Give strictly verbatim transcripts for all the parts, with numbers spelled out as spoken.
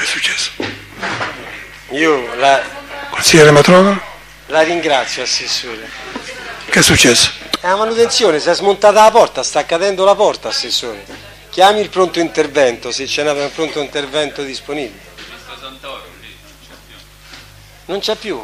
successo? Io la... Consigliere Matrono? La ringrazio, Assessore. Che è successo? È la manutenzione, si è smontata la porta, sta cadendo la porta, Assessore. Chiami il pronto intervento, se c'è un pronto intervento disponibile. Non c'è più.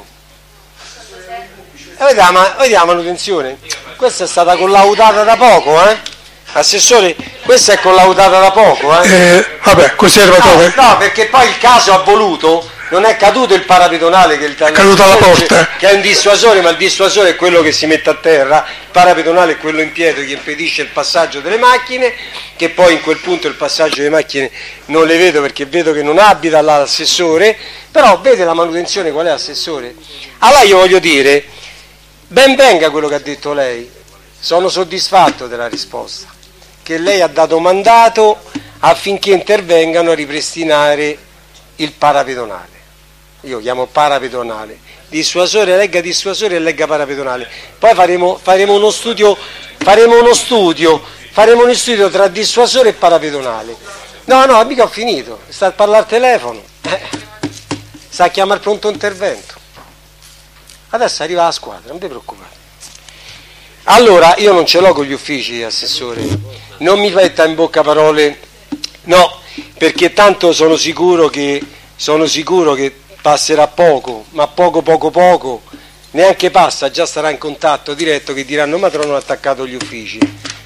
E vediamo, vediamo la manutenzione. Questa è stata collaudata da poco, eh? Assessore, questa è collaudata da poco, eh? eh vabbè, consigliere Matrono. No, no, perché poi il caso ha voluto, non è caduto il parapedonale che il è caduta la porta, che è un dissuasore, ma il dissuasore è quello che si mette a terra, il parapedonale è quello in pietra che impedisce il passaggio delle macchine, che poi in quel punto il passaggio delle macchine non le vedo perché vedo che non abita là l'assessore, però vede la manutenzione qual è, Assessore? Allora io voglio dire, ben venga quello che ha detto lei, sono soddisfatto della risposta, che lei ha dato mandato affinché intervengano a ripristinare il parapedonale. Io chiamo parapedonale, dissuasore, legga dissuasore e legga parapedonale. Poi faremo, faremo uno studio, faremo uno studio, faremo uno studio tra dissuasore e parapedonale. No, no, mica ho finito, sta a parlare al telefono, eh, sta a chiamare il pronto intervento. Adesso arriva la squadra, non vi preoccupate. Allora, io non ce l'ho con gli uffici, Assessore, non mi metta in bocca parole, no, perché tanto sono sicuro che, sono sicuro che passerà poco, ma poco poco poco, neanche passa, già sarà in contatto diretto che diranno Matrono ha attaccato gli uffici.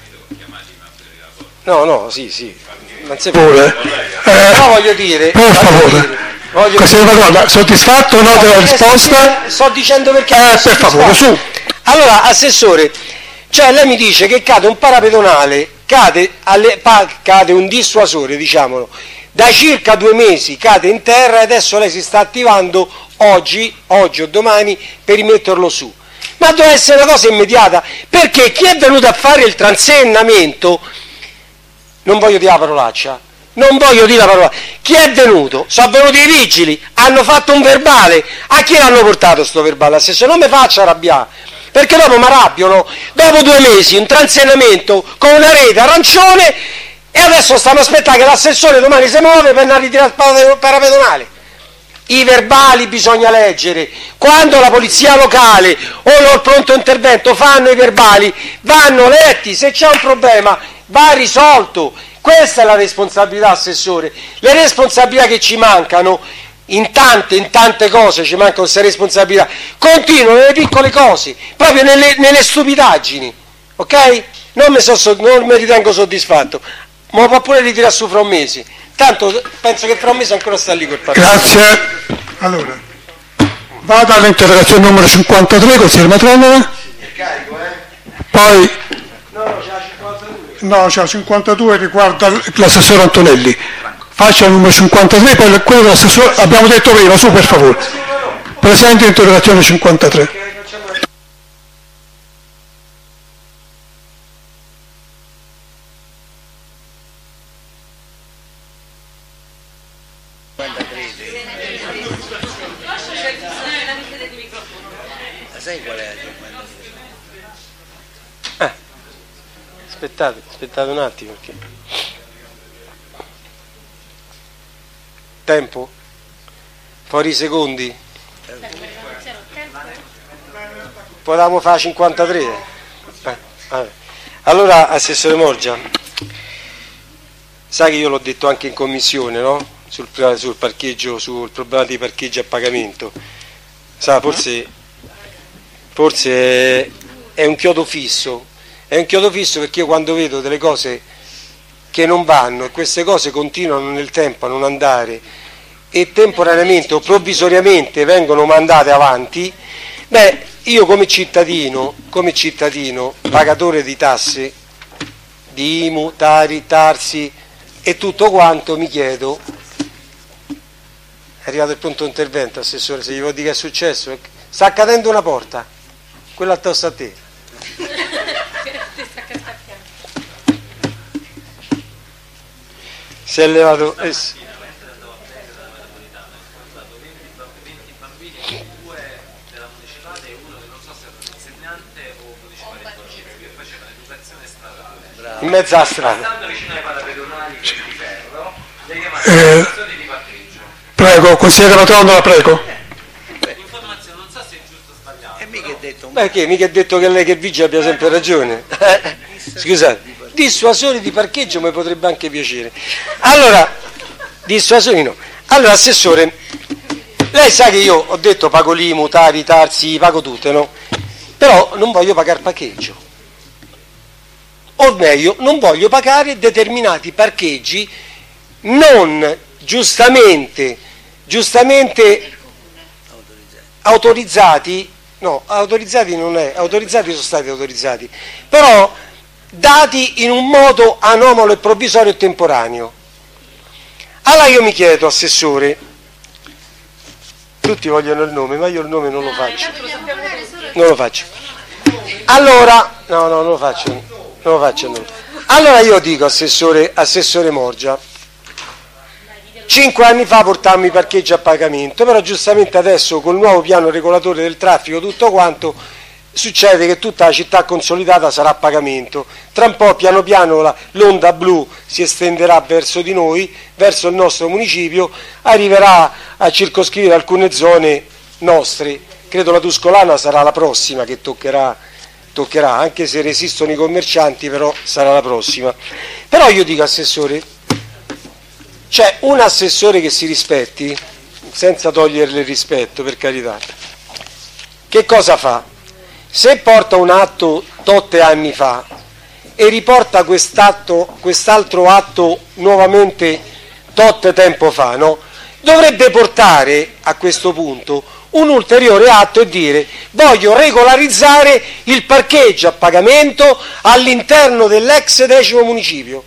No, no, sì, sì, non si può. Eh, Però voglio dire, per favore, voglio consigliere Matrono, soddisfatto o no della risposta? Sto dicendo perché... Eh, per favore, su. Allora, Assessore, cioè lei mi dice che cade un parapedonale, cade, alle, pa, cade un dissuasore, diciamolo, da circa due mesi cade in terra e adesso lei si sta attivando oggi, oggi o domani per rimetterlo su. Ma deve essere una cosa immediata, perché chi è venuto a fare il transennamento, non voglio dire la parolaccia, non voglio dire la parola, chi è venuto? Sono venuti i vigili, hanno fatto un verbale, a chi l'hanno portato sto verbale? Assessore, non mi faccia arrabbiare, perché dopo mi arrabbiano, dopo due mesi un transennamento con una rete arancione e adesso stanno aspettando che l'assessore domani si muove per andare a ritirare il parapedonale. I verbali bisogna leggere, quando la polizia locale o il pronto intervento fanno i verbali vanno letti, se c'è un problema va risolto, questa è la responsabilità, Assessore. Le responsabilità che ci mancano in tante, in tante cose ci mancano queste responsabilità, continuano nelle piccole cose, proprio nelle, nelle stupidaggini, ok? Non mi, so, non mi ritengo soddisfatto, ma può pure ritirare su fra un mese, tanto penso che fra un mese ancora sta lì quel partito. Grazie. Allora, vado all'interrogazione numero cinquantatré, consigliere Matrono. Carico, eh? Poi, no, no, c'è la cinquantadue. no, c'è la cinquantadue, riguarda l'assessore Antonelli. Faccia il numero cinquantatré, poi quello dell'assessore abbiamo detto prima, su per favore. Presente interrogazione cinquantatré. Sai qual è? Eh, aspettate, aspettate un attimo perché... Tempo? Fuori i secondi? Potevamo fare cinquantatré? Eh, vabbè. Allora, Assessore Morgia, sai che io l'ho detto anche in commissione, no? Sul, sul parcheggio, sul problema dei parcheggi a pagamento. Sa, forse, forse è, è un chiodo fisso. È un chiodo fisso perché io quando vedo delle cose che non vanno e queste cose continuano nel tempo a non andare e temporaneamente o provvisoriamente vengono mandate avanti, beh, io come cittadino, come cittadino, pagatore di tasse, di I M U, Tari, Tarsi e tutto quanto, mi chiedo, è arrivato il pronto intervento, Assessore, se gli vuol dire che è successo, sta cadendo una porta, quella addosso a te. Si è levato... Eh, in mezzo alla strada. Eh, Prego, consigliere Matrono, la prego. L'informazione non so se è giusto o sbagliato. E mica è detto. Beh, che mica è detto che lei che il vigile abbia sempre ragione. Scusate, dissuasori di parcheggio mi potrebbe anche piacere. Allora, dissuasori no. Allora, assessore, lei sa che io ho detto pago l'I M U, Tari, Tarsi, pago tutte, no? Però non voglio pagare parcheggio. O meglio, non voglio pagare determinati parcheggi non giustamente, giustamente autorizzati, no, autorizzati non è, autorizzati sono stati autorizzati, però dati in un modo anomalo e provvisorio e temporaneo. Allora io mi chiedo, assessore, tutti vogliono il nome, ma io il nome non lo faccio, non lo faccio. Allora, no, no, non lo faccio, non lo faccio. No. Allora io dico, assessore, assessore Morgia, cinque anni fa portammo i parcheggi a pagamento, però giustamente adesso col nuovo piano regolatore del traffico tutto quanto succede che tutta la città consolidata sarà a pagamento. Tra un po' piano piano la, l'onda blu si estenderà verso di noi, verso il nostro municipio, arriverà a circoscrivere alcune zone nostre. Credo la Tuscolana sarà la prossima che toccherà, toccherà, anche se resistono i commercianti, però sarà la prossima. Però io dico, assessore, c'è un assessore che si rispetti, senza toglierle il rispetto, per carità, che cosa fa? Se porta un atto totte anni fa e riporta quest'atto, quest'altro atto nuovamente totte tempo fa, no? Dovrebbe portare a questo punto un ulteriore atto e dire: voglio regolarizzare il parcheggio a pagamento all'interno dell'ex decimo municipio.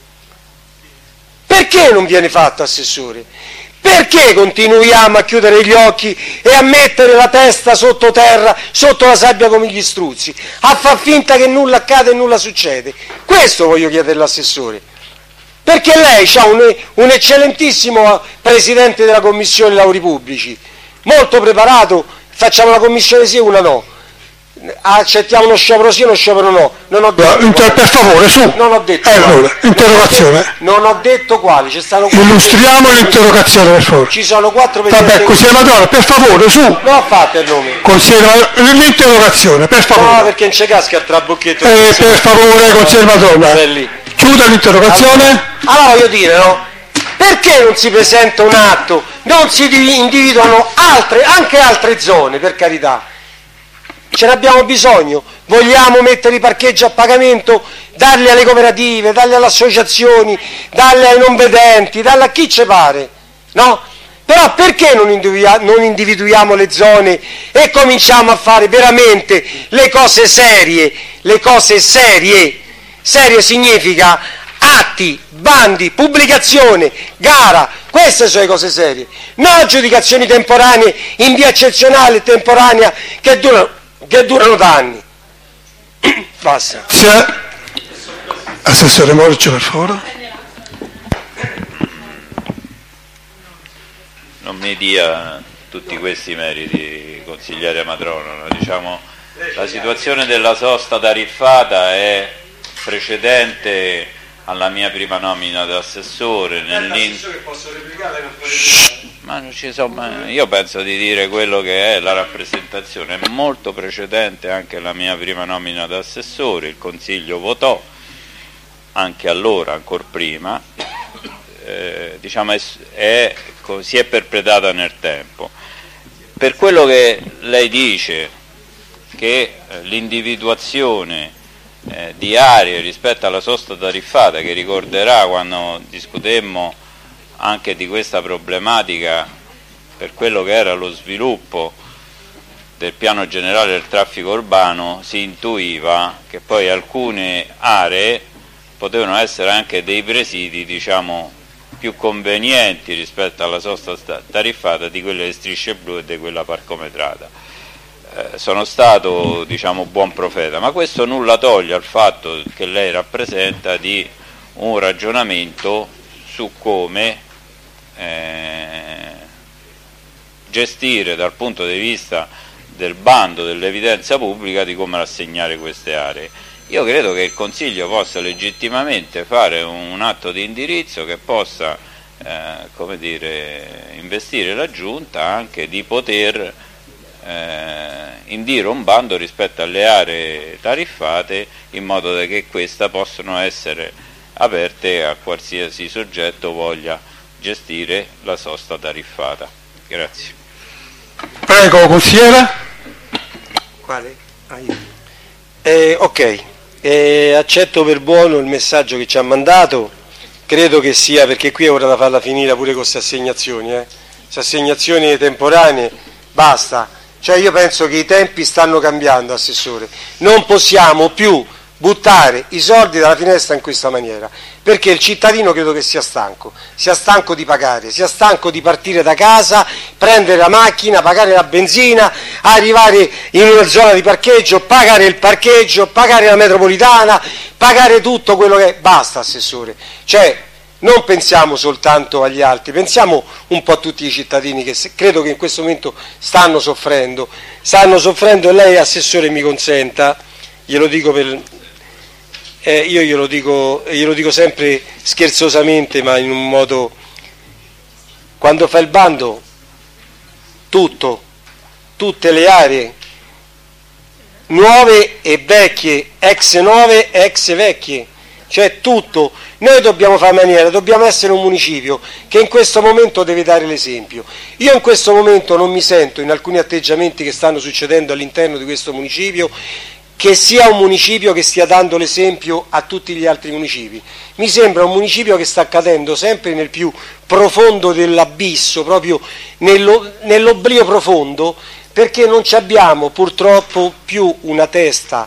Perché non viene fatto, assessore? Perché continuiamo a chiudere gli occhi e a mettere la testa sottoterra, sotto la sabbia come gli struzzi, a far finta che nulla accade e nulla succede? Questo voglio chiedere all'assessore. Perché lei ha un, un eccellentissimo presidente della Commissione Lavori Pubblici, molto preparato, facciamo la commissione sì e una no. Accettiamo uno sciopero sì e uno sciopero no. Non ho detto no, inter- per favore, su. Non ho detto eh, quali. allora, interrogazione. Non ho detto quali. Ci stanno illustriamo l'interrogazione, per favore. Ci sono quattro presidenti. Vabbè, consigliere Madonna, per favore, su. Non ho fatto il nome. Consigliere l'interrogazione, per favore. No, perché non c'è casca il trabocchetto. Eh, per favore, consigliere Madonna. Chiuda l'interrogazione. Allora, allora voglio dire, no? Perché non si presenta un atto? Non si individuano altre, anche altre zone, per carità. Ce ne abbiamo bisogno, vogliamo mettere i parcheggi a pagamento, darli alle cooperative, darli alle associazioni, darli ai non vedenti, darli a chi ci pare, no? Però perché non individuiamo, non individuiamo le zone e cominciamo a fare veramente le cose serie, le cose serie, serie significa atti, bandi, pubblicazione, gara, queste sono le cose serie, non aggiudicazioni temporanee in via eccezionale e temporanea che durano che durano da anni. Basta. Sia... Assessore Morgia, per favore. Non mi dia tutti questi meriti, consigliere Matrono. Diciamo, la situazione della sosta tariffata è precedente alla mia prima nomina da assessore. Nell'in... Ma non ci so, ma io penso di dire quello che è la rappresentazione, è molto precedente anche alla mia prima nomina da assessore, il Consiglio votò, anche allora, ancora prima, eh, diciamo è, è, si è perpetrata nel tempo. Per quello che lei dice, che eh, l'individuazione eh, di aree rispetto alla sosta tariffata, che ricorderà quando discutemmo anche di questa problematica per quello che era lo sviluppo del piano generale del traffico urbano, si intuiva che poi alcune aree potevano essere anche dei presidi, diciamo, più convenienti rispetto alla sosta tariffata di quelle di Strisce Blu e di quella parcometrata. Eh, sono stato, diciamo, buon profeta, ma questo nulla toglie al fatto che lei rappresenta di un ragionamento su come Eh, gestire dal punto di vista del bando, dell'evidenza pubblica, di come rassegnare queste aree. Io credo che il Consiglio possa legittimamente fare un atto di indirizzo che possa eh, come dire, investire la Giunta anche di poter eh, indire un bando rispetto alle aree tariffate, in modo da che queste possano essere aperte a qualsiasi soggetto voglia gestire la sosta tariffata. Grazie. Prego, consigliere. Quale? Ah, io. Eh, ok, eh, accetto per buono il messaggio che ci ha mandato, credo che sia, perché qui è ora da farla finire pure con queste assegnazioni, eh. queste assegnazioni temporanee, basta, cioè io penso che i tempi stanno cambiando, Assessore, non possiamo più buttare i soldi dalla finestra in questa maniera, perché il cittadino credo che sia stanco, sia stanco di pagare, sia stanco di partire da casa, prendere la macchina, pagare la benzina, arrivare in una zona di parcheggio, pagare il parcheggio, pagare la metropolitana, pagare tutto quello che è. Basta, Assessore, cioè non pensiamo soltanto agli altri, pensiamo un po' a tutti i cittadini che credo che in questo momento stanno soffrendo, stanno soffrendo e lei, Assessore, mi consenta, glielo dico per... Eh, io glielo dico, glielo dico sempre scherzosamente, ma in un modo, quando fa il bando, tutto, tutte le aree, nuove e vecchie, ex nuove e ex vecchie, cioè tutto, noi dobbiamo fare maniera, dobbiamo essere un municipio che in questo momento deve dare l'esempio. Io in questo momento non mi sento, in alcuni atteggiamenti che stanno succedendo all'interno di questo municipio, che sia un municipio che stia dando l'esempio a tutti gli altri municipi. Mi sembra un municipio che sta cadendo sempre nel più profondo dell'abisso, proprio nello, nell'oblio profondo, perché non ci abbiamo purtroppo più una testa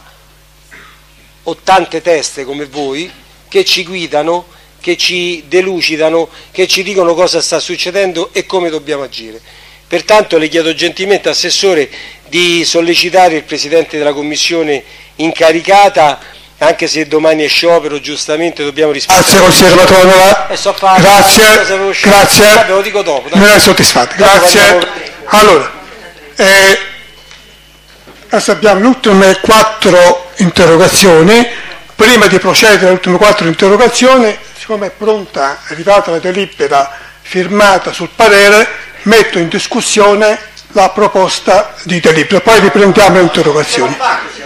o tante teste come voi che ci guidano, che ci delucidano, che ci dicono cosa sta succedendo e come dobbiamo agire. Pertanto le chiedo gentilmente, Assessore, di sollecitare il Presidente della Commissione incaricata, anche se domani è sciopero, giustamente dobbiamo rispettare. Grazie, consigliere Matronola. E so fare, grazie, grazie. Vabbè, lo dico dopo. Non è soddisfatto. Grazie. Parliamo... Allora, eh, adesso abbiamo le ultime quattro interrogazioni. Prima di procedere alle ultime quattro interrogazioni, siccome è pronta, è arrivata la delibera firmata sul parere, metto in discussione la proposta di delibera, poi riprendiamo le interrogazioni.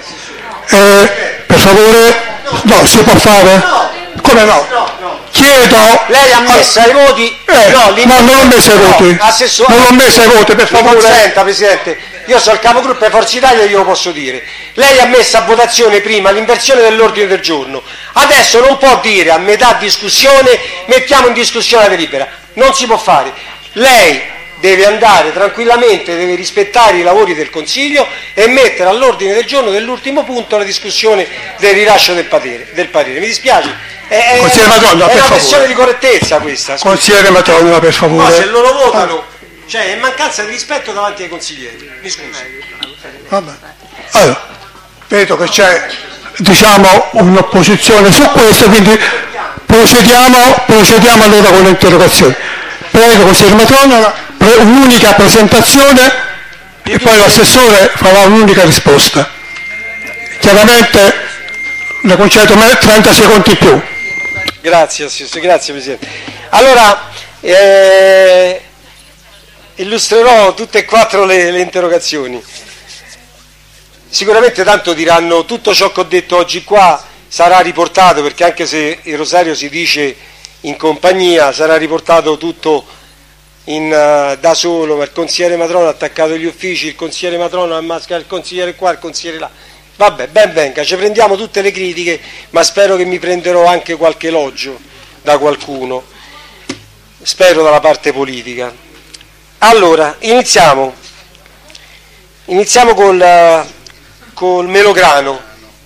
Eh, per favore, no, si può fare? Come no? Chiedo... Lei ha messo ai voti... Eh, no, no, non ho messo ai voti, Assessore, non ho messo ai voti, per favore. Senta, Presidente, io sono il capogruppo di Forza Italia e glielo posso dire. Lei ha messo a votazione prima l'inversione dell'ordine del giorno, adesso non può dire a metà discussione mettiamo in discussione la delibera, non si può fare. Lei deve andare tranquillamente, deve rispettare i lavori del Consiglio e mettere all'ordine del giorno dell'ultimo punto la discussione del rilascio del parere. Del parere. Mi dispiace, è, è, Madonna, è una questione di correttezza questa. Scusi. Consigliere Matronola, per favore. No, se loro votano, cioè è mancanza di rispetto davanti ai consiglieri. Mi scusi. Vabbè. Allora, vedo che c'è, diciamo, un'opposizione su questo, quindi procediamo, procediamo allora con le interrogazioni. Prego, consigliere Matronola. Un'unica presentazione e poi l'assessore farà un'unica risposta. Chiaramente le concedo trenta secondi in più. Grazie, assessore, grazie Presidente. Allora, eh, illustrerò tutte e quattro le, le interrogazioni. Sicuramente tanto diranno tutto ciò che ho detto oggi qua sarà riportato, perché anche se il rosario si dice in compagnia, sarà riportato tutto In, uh, da solo, ma il consigliere Matrono ha attaccato gli uffici, il consigliere Matrono ha mascherato il consigliere qua, il consigliere là. Vabbè, ben venga, ci prendiamo tutte le critiche, ma spero che mi prenderò anche qualche elogio da qualcuno, spero dalla parte politica. Allora, iniziamo, iniziamo col, uh, col Melograno.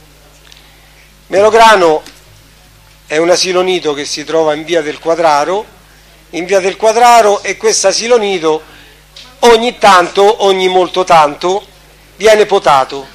Melograno è un asilo nido che si trova in via del Quadraro, in via del Quadraro, e questo asilo nido ogni tanto, ogni molto tanto, viene potato.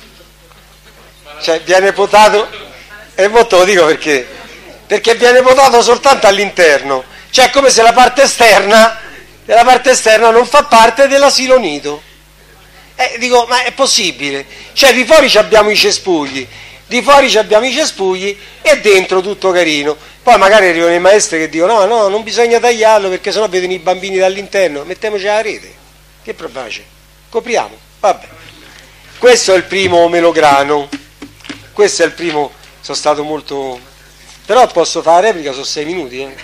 Cioè viene potato, e molto lo dico perché, perché viene potato soltanto all'interno, cioè è come se la parte esterna, la parte esterna non fa parte dell'asilo nido. Eh, dico, ma è possibile? Cioè di fuori abbiamo i cespugli, di fuori abbiamo i cespugli e dentro tutto carino. Poi magari arrivano i maestri che dicono no, no, non bisogna tagliarlo perché sennò vedono i bambini dall'interno, mettiamoci la rete, che problema c'è? Copriamo, vabbè. Questo è il primo melograno, questo è il primo, sono stato molto... però posso fare la replica, sono sei minuti, eh.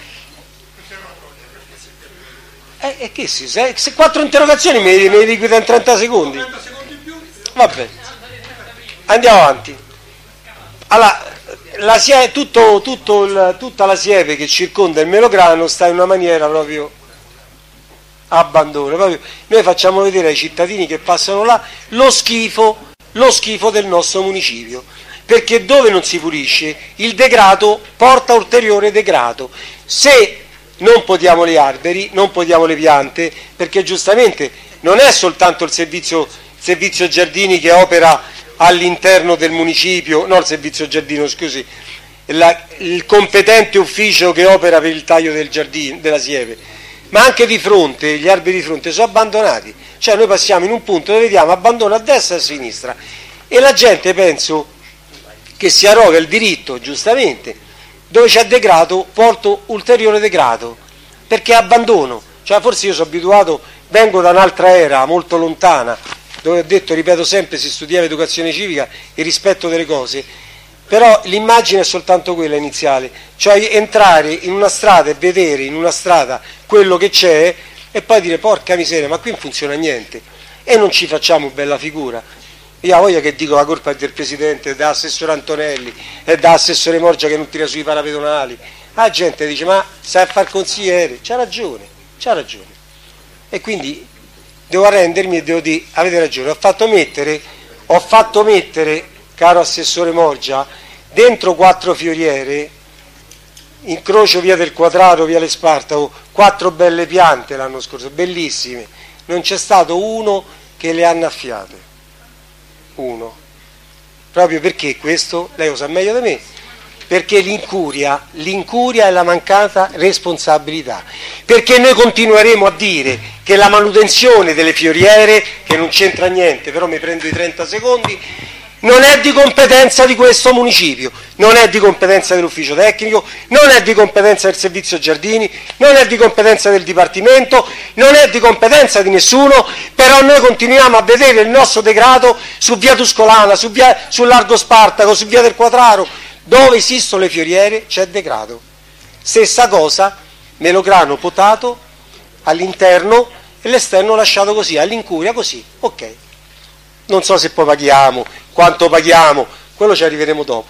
Eh, e che sì, se, se quattro interrogazioni mi, mi liquida in trenta secondi. Vabbè, andiamo avanti. Allora, la sie, tutto, tutto il, tutta la siepe che circonda il melograno sta in una maniera proprio abbandono. Proprio. Noi facciamo vedere ai cittadini che passano là lo schifo, lo schifo del nostro municipio, perché dove non si pulisce il degrado porta ulteriore degrado. Se non potiamo gli alberi, non potiamo le piante, perché giustamente non è soltanto il servizio, il servizio giardini che opera all'interno del municipio, no il servizio giardino, scusi, la, il competente ufficio che opera per il taglio del giardino, della siepe, ma anche di fronte, gli alberi di fronte sono abbandonati, cioè noi passiamo in un punto dove vediamo abbandono a destra e a sinistra e la gente penso che si arroga il diritto, giustamente, dove c'è degrado porto ulteriore degrado, perché è abbandono, cioè forse io sono abituato, vengo da un'altra era molto lontana, dove ho detto, ripeto sempre, si studiava educazione civica e rispetto delle cose, però l'immagine è soltanto quella iniziale, cioè entrare in una strada e vedere in una strada quello che c'è e poi dire porca miseria, ma qui non funziona niente e non ci facciamo bella figura. Io voglio che dico la colpa è del Presidente, dell'assessore Antonelli e dell'assessore Morgia che non tira sui parapedonali. La gente dice ma sai far consigliere, c'ha ragione, c'ha ragione. E quindi devo arrendermi e devo dire, avete ragione, ho fatto mettere, ho fatto mettere, caro assessore Morgia, dentro quattro fioriere, incrocio via del Quadrato, via l'Espartaco, quattro belle piante l'anno scorso, bellissime, non c'è stato uno che le ha annaffiate. Uno, proprio perché questo, lei lo sa meglio di me, perché l'incuria, l'incuria è la mancata responsabilità, perché noi continueremo a dire che la manutenzione delle fioriere, che non c'entra niente, però mi prendo i trenta secondi, non è di competenza di questo municipio, non è di competenza dell'ufficio tecnico, non è di competenza del servizio giardini, non è di competenza del dipartimento, non è di competenza di nessuno, però noi continuiamo a vedere il nostro degrado su via Tuscolana, su, via, su Largo Spartaco, su via del Quadraro, dove esistono le fioriere c'è degrado. Stessa cosa, melograno potato all'interno e l'esterno lasciato così, all'incuria così, ok. Non so se poi paghiamo, quanto paghiamo, quello ci arriveremo dopo.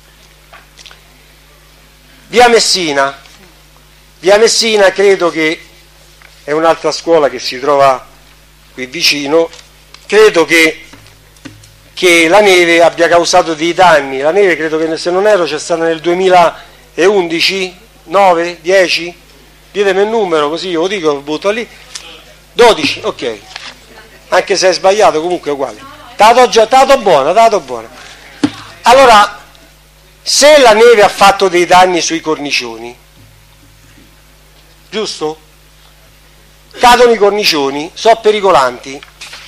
Via Messina, via Messina credo che è un'altra scuola che si trova qui vicino, credo che, che la neve abbia causato dei danni, la neve credo che se non ero c'è stata nel duemilaundici, nove, dieci, ditemi il numero così io lo dico, lo butto lì, dodici, ok. Anche se è sbagliato comunque è uguale, dato già, dato buona, dato buona. Allora, se la neve ha fatto dei danni sui cornicioni, giusto? Cadono i cornicioni, sono pericolanti.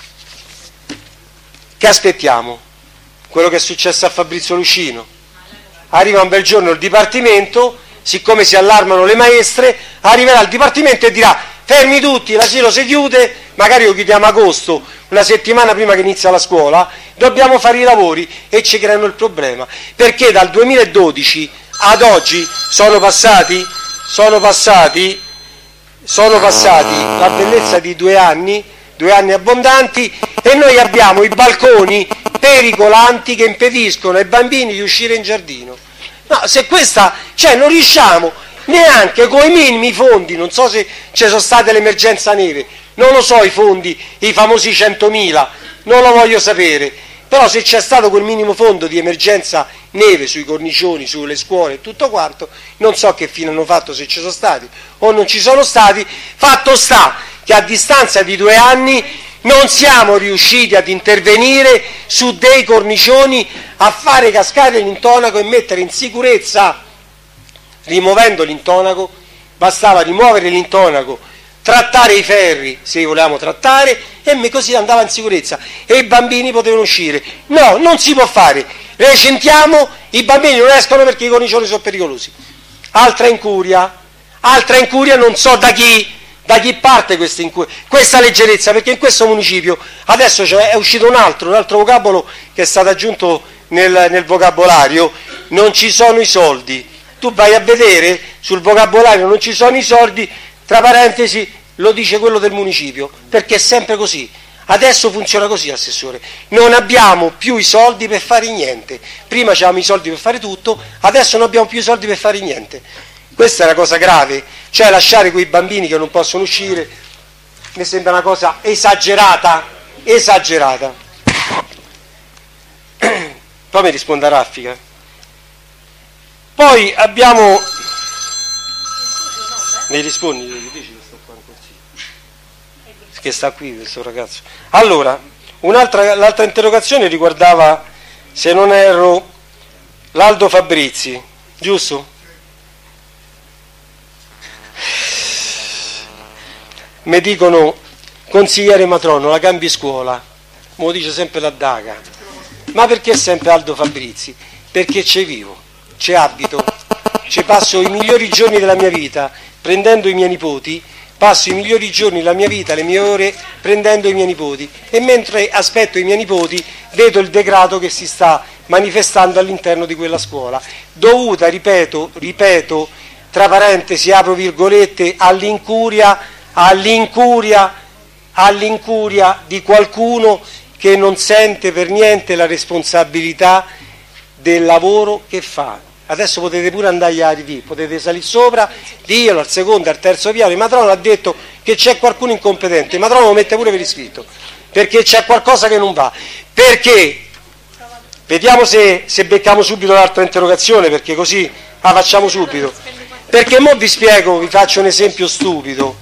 Che aspettiamo? Quello che è successo a Fabrizio Lucino. Arriva un bel giorno il Dipartimento, siccome si allarmano le maestre, arriverà il Dipartimento e dirà fermi tutti, l'asilo si chiude, magari lo chiudiamo a agosto, una settimana prima che inizia la scuola, dobbiamo fare i lavori e ci creano il problema, perché dal duemiladodici ad oggi sono passati, sono passati, sono passati la bellezza di due anni, due anni abbondanti e noi abbiamo i balconi pericolanti che impediscono ai bambini di uscire in giardino. No, se questa, cioè non riusciamo neanche con i minimi fondi, non so se ci sono state l'emergenza neve, non lo so i fondi, i famosi centomila, non lo voglio sapere, però se c'è stato quel minimo fondo di emergenza neve sui cornicioni, sulle scuole e tutto quanto, non so che fine hanno fatto, se ci sono stati o non ci sono stati, fatto sta che a distanza di due anni non siamo riusciti ad intervenire su dei cornicioni a fare cascare l'intonaco e mettere in sicurezza. Rimuovendo l'intonaco, bastava rimuovere l'intonaco, trattare i ferri se li volevamo trattare e così andava in sicurezza e i bambini potevano uscire. No, non si può fare, recentiamo, i bambini non escono perché i cornicioni sono pericolosi. altra incuria, altra incuria non so da chi, da chi parte questa incuria, questa leggerezza, perché in questo municipio adesso è uscito un altro, un altro vocabolo che è stato aggiunto nel, nel vocabolario, non ci sono i soldi. Tu vai a vedere sul vocabolario non ci sono i soldi, tra parentesi lo dice quello del municipio, perché è sempre così. Adesso funziona così, assessore, non abbiamo più i soldi per fare niente, prima avevamo i soldi per fare tutto, adesso non abbiamo più i soldi per fare niente. Questa è una cosa grave, cioè lasciare quei bambini che non possono uscire, mi sembra una cosa esagerata, esagerata. Poi mi risponde a Raffica. Poi abbiamo... Mi rispondi, mi dici che sta qua in corsia? Che sta qui questo ragazzo. Allora, un'altra, l'altra interrogazione riguardava, se non erro, l'Aldo Fabrizi, giusto? Mi dicono, consigliere Matrono, la cambi scuola, me lo dice sempre la Daga. Ma perché sempre Aldo Fabrizi? Perché ci vivo, ci abito, ci passo i migliori giorni della mia vita prendendo i miei nipoti, passo i migliori giorni della mia vita, le mie ore prendendo i miei nipoti, e mentre aspetto i miei nipoti vedo il degrado che si sta manifestando all'interno di quella scuola, dovuta, ripeto, ripeto, tra parentesi, apro virgolette, all'incuria, all'incuria, all'incuria di qualcuno che non sente per niente la responsabilità del lavoro che fa. Adesso potete pure andare a tivù, potete salire sopra, dirlo al secondo, al terzo piano. Matrono ha detto che c'è qualcuno incompetente, Matrono lo mette pure per iscritto, perché c'è qualcosa che non va. Perché? Vediamo se, se becchiamo subito l'altra interrogazione, perché così la facciamo subito. Perché mo vi spiego, vi faccio un esempio stupido.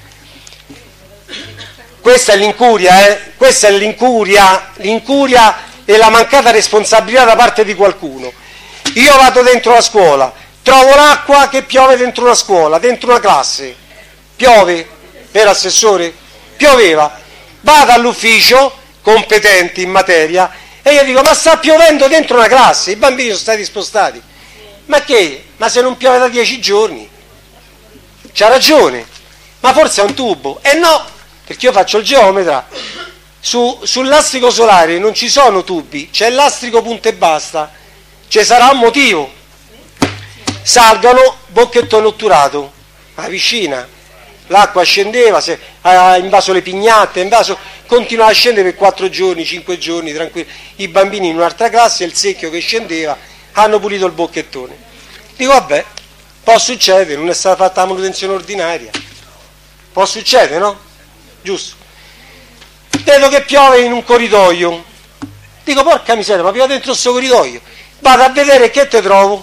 Questa è l'incuria, eh? Questa è l'incuria, l'incuria e la mancata responsabilità da parte di qualcuno. Io vado dentro la scuola, trovo l'acqua che piove dentro una scuola, dentro una classe, piove, vero assessore? Pioveva, vado all'ufficio, competenti in materia, e io dico, ma sta piovendo dentro una classe, i bambini sono stati spostati. Ma che? Ma se non piove da dieci giorni? C'ha ragione, ma forse è un tubo. E no, perché io faccio il geometra, Su, sul lastrico solare non ci sono tubi, c'è il lastrico punto e basta. Ci sarà un motivo. Salgano, bocchettone otturato, alla piscina, l'acqua scendeva, se, ha invaso le pignatte, invaso, continuava a scendere per quattro giorni, cinque giorni, tranquillo. I bambini in un'altra classe, il secchio che scendeva, hanno pulito il bocchettone. Dico, vabbè, può succedere, non è stata fatta la manutenzione ordinaria. Può succedere, no? Giusto. Vedo che piove in un corridoio. Dico, porca miseria, ma piove dentro questo corridoio. Vado a vedere che te trovo.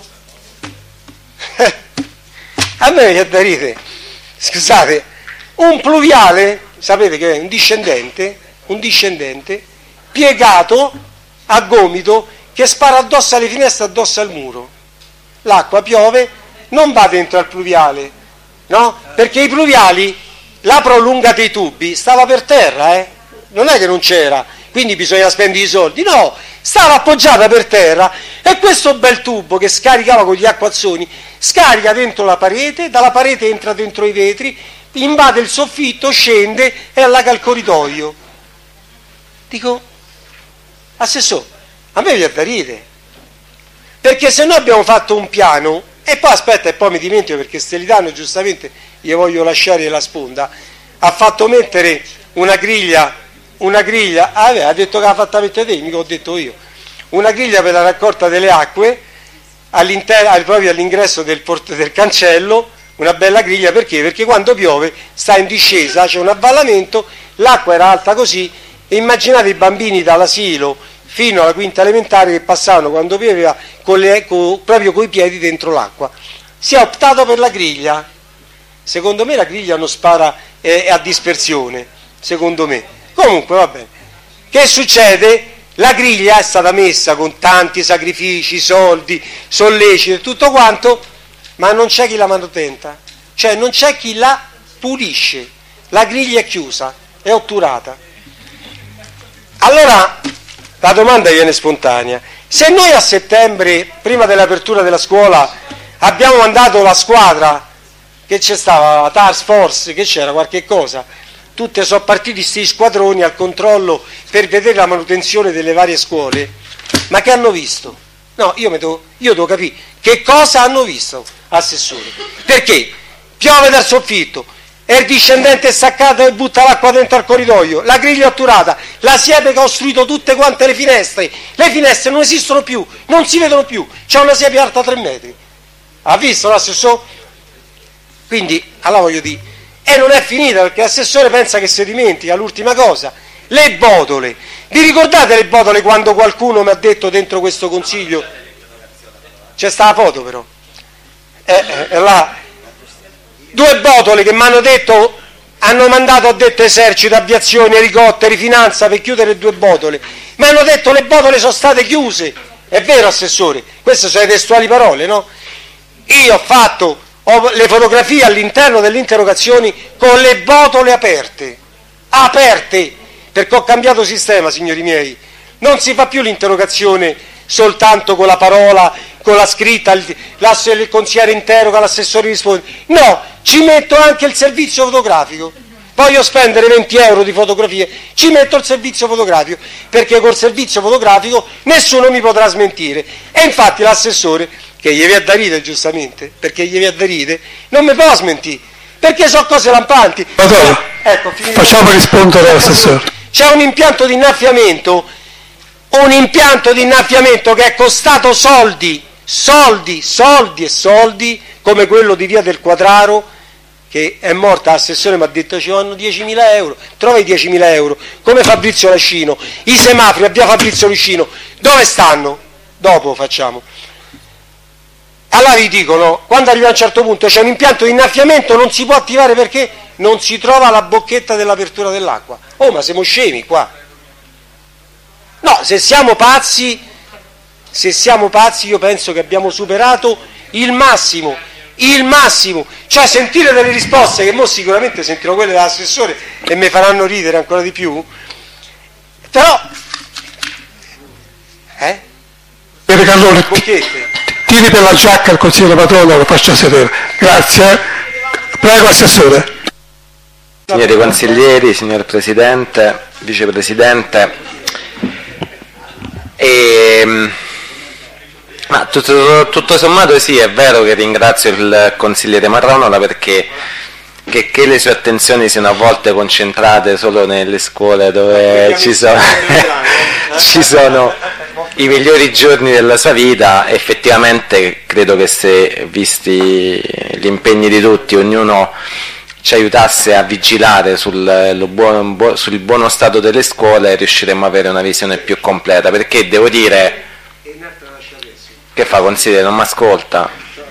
A me mi da ridere. Scusate, un pluviale, sapete che è un discendente, un discendente piegato a gomito che spara addosso alle finestre, addosso al muro. L'acqua piove, non va dentro al pluviale, no? Perché i pluviali, la prolunga dei tubi stava per terra, eh? Non è che non c'era, quindi bisogna spendere i soldi, no, stava appoggiata per terra, e questo bel tubo che scaricava con gli acquazzoni scarica dentro la parete, dalla parete entra dentro i vetri, invade il soffitto, scende e allaga il corridoio. Dico, assessore, a me viene da ridere, perché se noi abbiamo fatto un piano, e poi aspetta, e poi mi dimentico, perché Stelitano giustamente, gli voglio lasciare la sponda, ha fatto mettere una griglia, una griglia, ah, ha detto che l'ha fatta mettere te, mica ho detto io, una griglia per la raccolta delle acque all'interno, proprio all'ingresso del, port- del cancello, una bella griglia, perché? Perché quando piove sta in discesa, c'è un avvallamento, l'acqua era alta così, e immaginate i bambini dall'asilo fino alla quinta elementare che passavano quando pioveva con le, con, proprio coi piedi dentro l'acqua. Si è optato per la griglia. Secondo me la griglia non spara, è, è a dispersione, secondo me. Comunque va bene. Che succede? La griglia è stata messa con tanti sacrifici, soldi, solleciti e tutto quanto, ma non c'è chi la manutenta, cioè non c'è chi la pulisce. La griglia è chiusa, è otturata. Allora la domanda viene spontanea: se noi a settembre, prima dell'apertura della scuola, abbiamo mandato la squadra, che c'è stava la task force, che c'era qualche cosa, tutte sono partiti sti squadroni al controllo per vedere la manutenzione delle varie scuole, ma che hanno visto? No, io, mi devo, io devo capire che cosa hanno visto, assessore, perché piove dal soffitto, e il discendente è staccato e butta l'acqua dentro al corridoio, la griglia otturata, la siepe che ha ostruito tutte quante le finestre, le finestre non esistono più, non si vedono più, c'è una siepe alta tre metri, ha visto l'assessore? Quindi, allora voglio dire, e non è finita, perché l'assessore pensa che si dimentica l'ultima cosa, le botole. Vi ricordate le botole quando qualcuno mi ha detto dentro questo consiglio, c'è sta la foto però, eh, eh, là, due botole che mi hanno detto, hanno mandato, ho detto esercito, aviazione, elicotteri, finanza per chiudere due botole, mi hanno detto le botole sono state chiuse, è vero assessore? Queste sono le testuali parole, no? Io ho fatto ho le fotografie all'interno delle interrogazioni con le botole aperte, aperte, perché ho cambiato sistema, signori miei, non si fa più l'interrogazione soltanto con la parola, con la scritta, il, il consigliere interroga, l'assessore risponde, no, ci metto anche il servizio fotografico, voglio spendere venti euro di fotografie, ci metto il servizio fotografico, perché col servizio fotografico nessuno mi potrà smentire, e infatti l'assessore, che gli viene da ridere giustamente, perché gli viene da ridere, non mi può smentire, perché sono cose lampanti. Madonna, ecco, facciamo rispondere all'assessore. C'è un impianto di innaffiamento, un impianto di innaffiamento che è costato soldi, soldi, soldi e soldi, come quello di Via del Quadraro, che è morta, l'assessore mi ha detto ci vanno diecimila euro, trova i diecimila euro, come Fabrizio Lascino, i semafori a Via Fabrizio Lascino, dove stanno? Dopo facciamo. Allora vi dicono, quando arriva a un certo punto c'è un impianto di innaffiamento, non si può attivare perché non si trova la bocchetta dell'apertura dell'acqua. Oh, ma siamo scemi qua. No, se siamo pazzi, se siamo pazzi io penso che abbiamo superato il massimo, il massimo. Cioè sentire delle risposte, che mo sicuramente sentirò quelle dell'assessore e mi faranno ridere ancora di più, però... Eh? Per Carlone, bocchette. Tiri per la giacca al consigliere Patrono, lo faccio sedere. Grazie. Prego, assessore. Signori consiglieri, signor Presidente, Vicepresidente, e, ma tutto, tutto sommato sì, è vero che ringrazio il consigliere Marronola perché che, che le sue attenzioni siano a volte concentrate solo nelle scuole dove ci sono, ci sono i migliori giorni della sua vita. Effettivamente credo che se, visti gli impegni di tutti, ognuno ci aiutasse a vigilare sul, lo buono, sul buono stato delle scuole, riusciremmo ad avere una visione più completa, perché devo dire... Che fa, consigliere, non mi ascolta?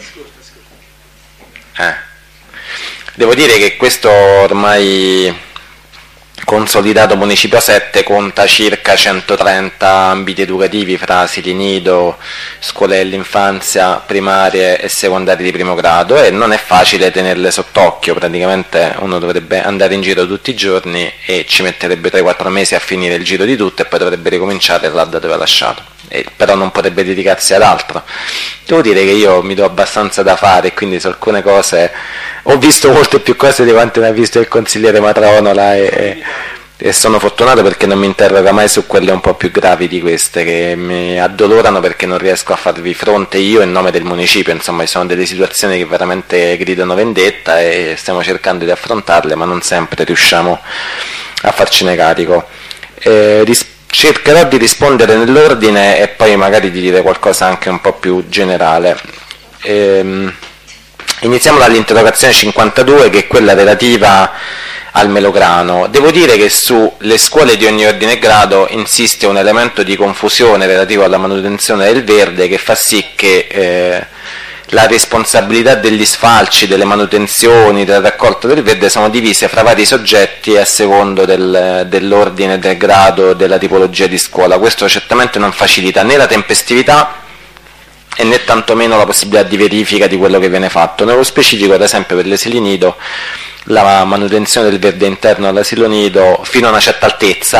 Eh. Devo dire che questo ormai consolidato Municipio sette conta circa centotrenta ambiti educativi fra asili nido, scuole dell'infanzia, primarie e secondarie di primo grado, e non è facile tenerle sott'occhio. Praticamente uno dovrebbe andare in giro tutti i giorni e ci metterebbe tre quattro mesi a finire il giro di tutto e poi dovrebbe ricominciare là da dove ha lasciato, e però non potrebbe dedicarsi ad altro. Devo dire che io mi do abbastanza da fare e quindi su alcune cose ho visto molte più cose di quante ne ha visto il consigliere Matronola e, e sono fortunato perché non mi interroga mai su quelle un po' più gravi di queste, che mi addolorano perché non riesco a farvi fronte io in nome del municipio. Insomma, ci sono delle situazioni che veramente gridano vendetta e stiamo cercando di affrontarle, ma non sempre riusciamo a farcene carico. Eh, ris- cercherò di rispondere nell'ordine e poi magari di dire qualcosa anche un po' più generale. Ehm, iniziamo dall'interrogazione cinquantadue, che è quella relativa al melograno. Devo dire che sulle scuole di ogni ordine e grado insiste un elemento di confusione relativo alla manutenzione del verde, che fa sì che eh, la responsabilità degli sfalci, delle manutenzioni, della raccolta del verde sono divise fra vari soggetti a secondo del, dell'ordine, del grado, della tipologia di scuola. Questo certamente non facilita né la tempestività e né tantomeno la possibilità di verifica di quello che viene fatto. Nello specifico, ad esempio, per l'asilo nido, la manutenzione del verde interno all'asilo nido fino a una certa altezza,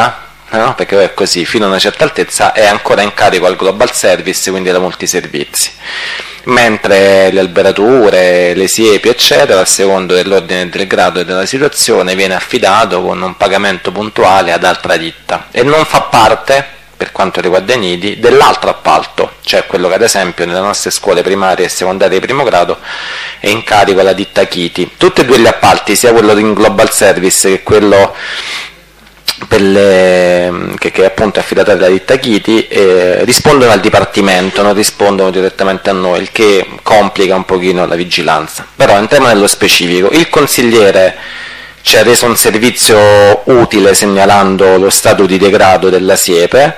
no? Perché è così, fino a una certa altezza è ancora in carico al global service, quindi da multiservizi, mentre le alberature, le siepi eccetera, a secondo dell'ordine del grado e della situazione, viene affidato con un pagamento puntuale ad altra ditta e non fa parte, per quanto riguarda i nidi, dell'altro appalto, cioè quello che ad esempio nelle nostre scuole primarie e secondarie di primo grado è in carico alla ditta Chiti. Tutti e due gli appalti, sia quello in global service che quello per le, che, che appunto è affidata alla ditta Chiti, eh, rispondono al Dipartimento, non rispondono direttamente a noi, il che complica un pochino la vigilanza. Però entriamo nello specifico. Il consigliere ci ha reso un servizio utile segnalando lo stato di degrado della siepe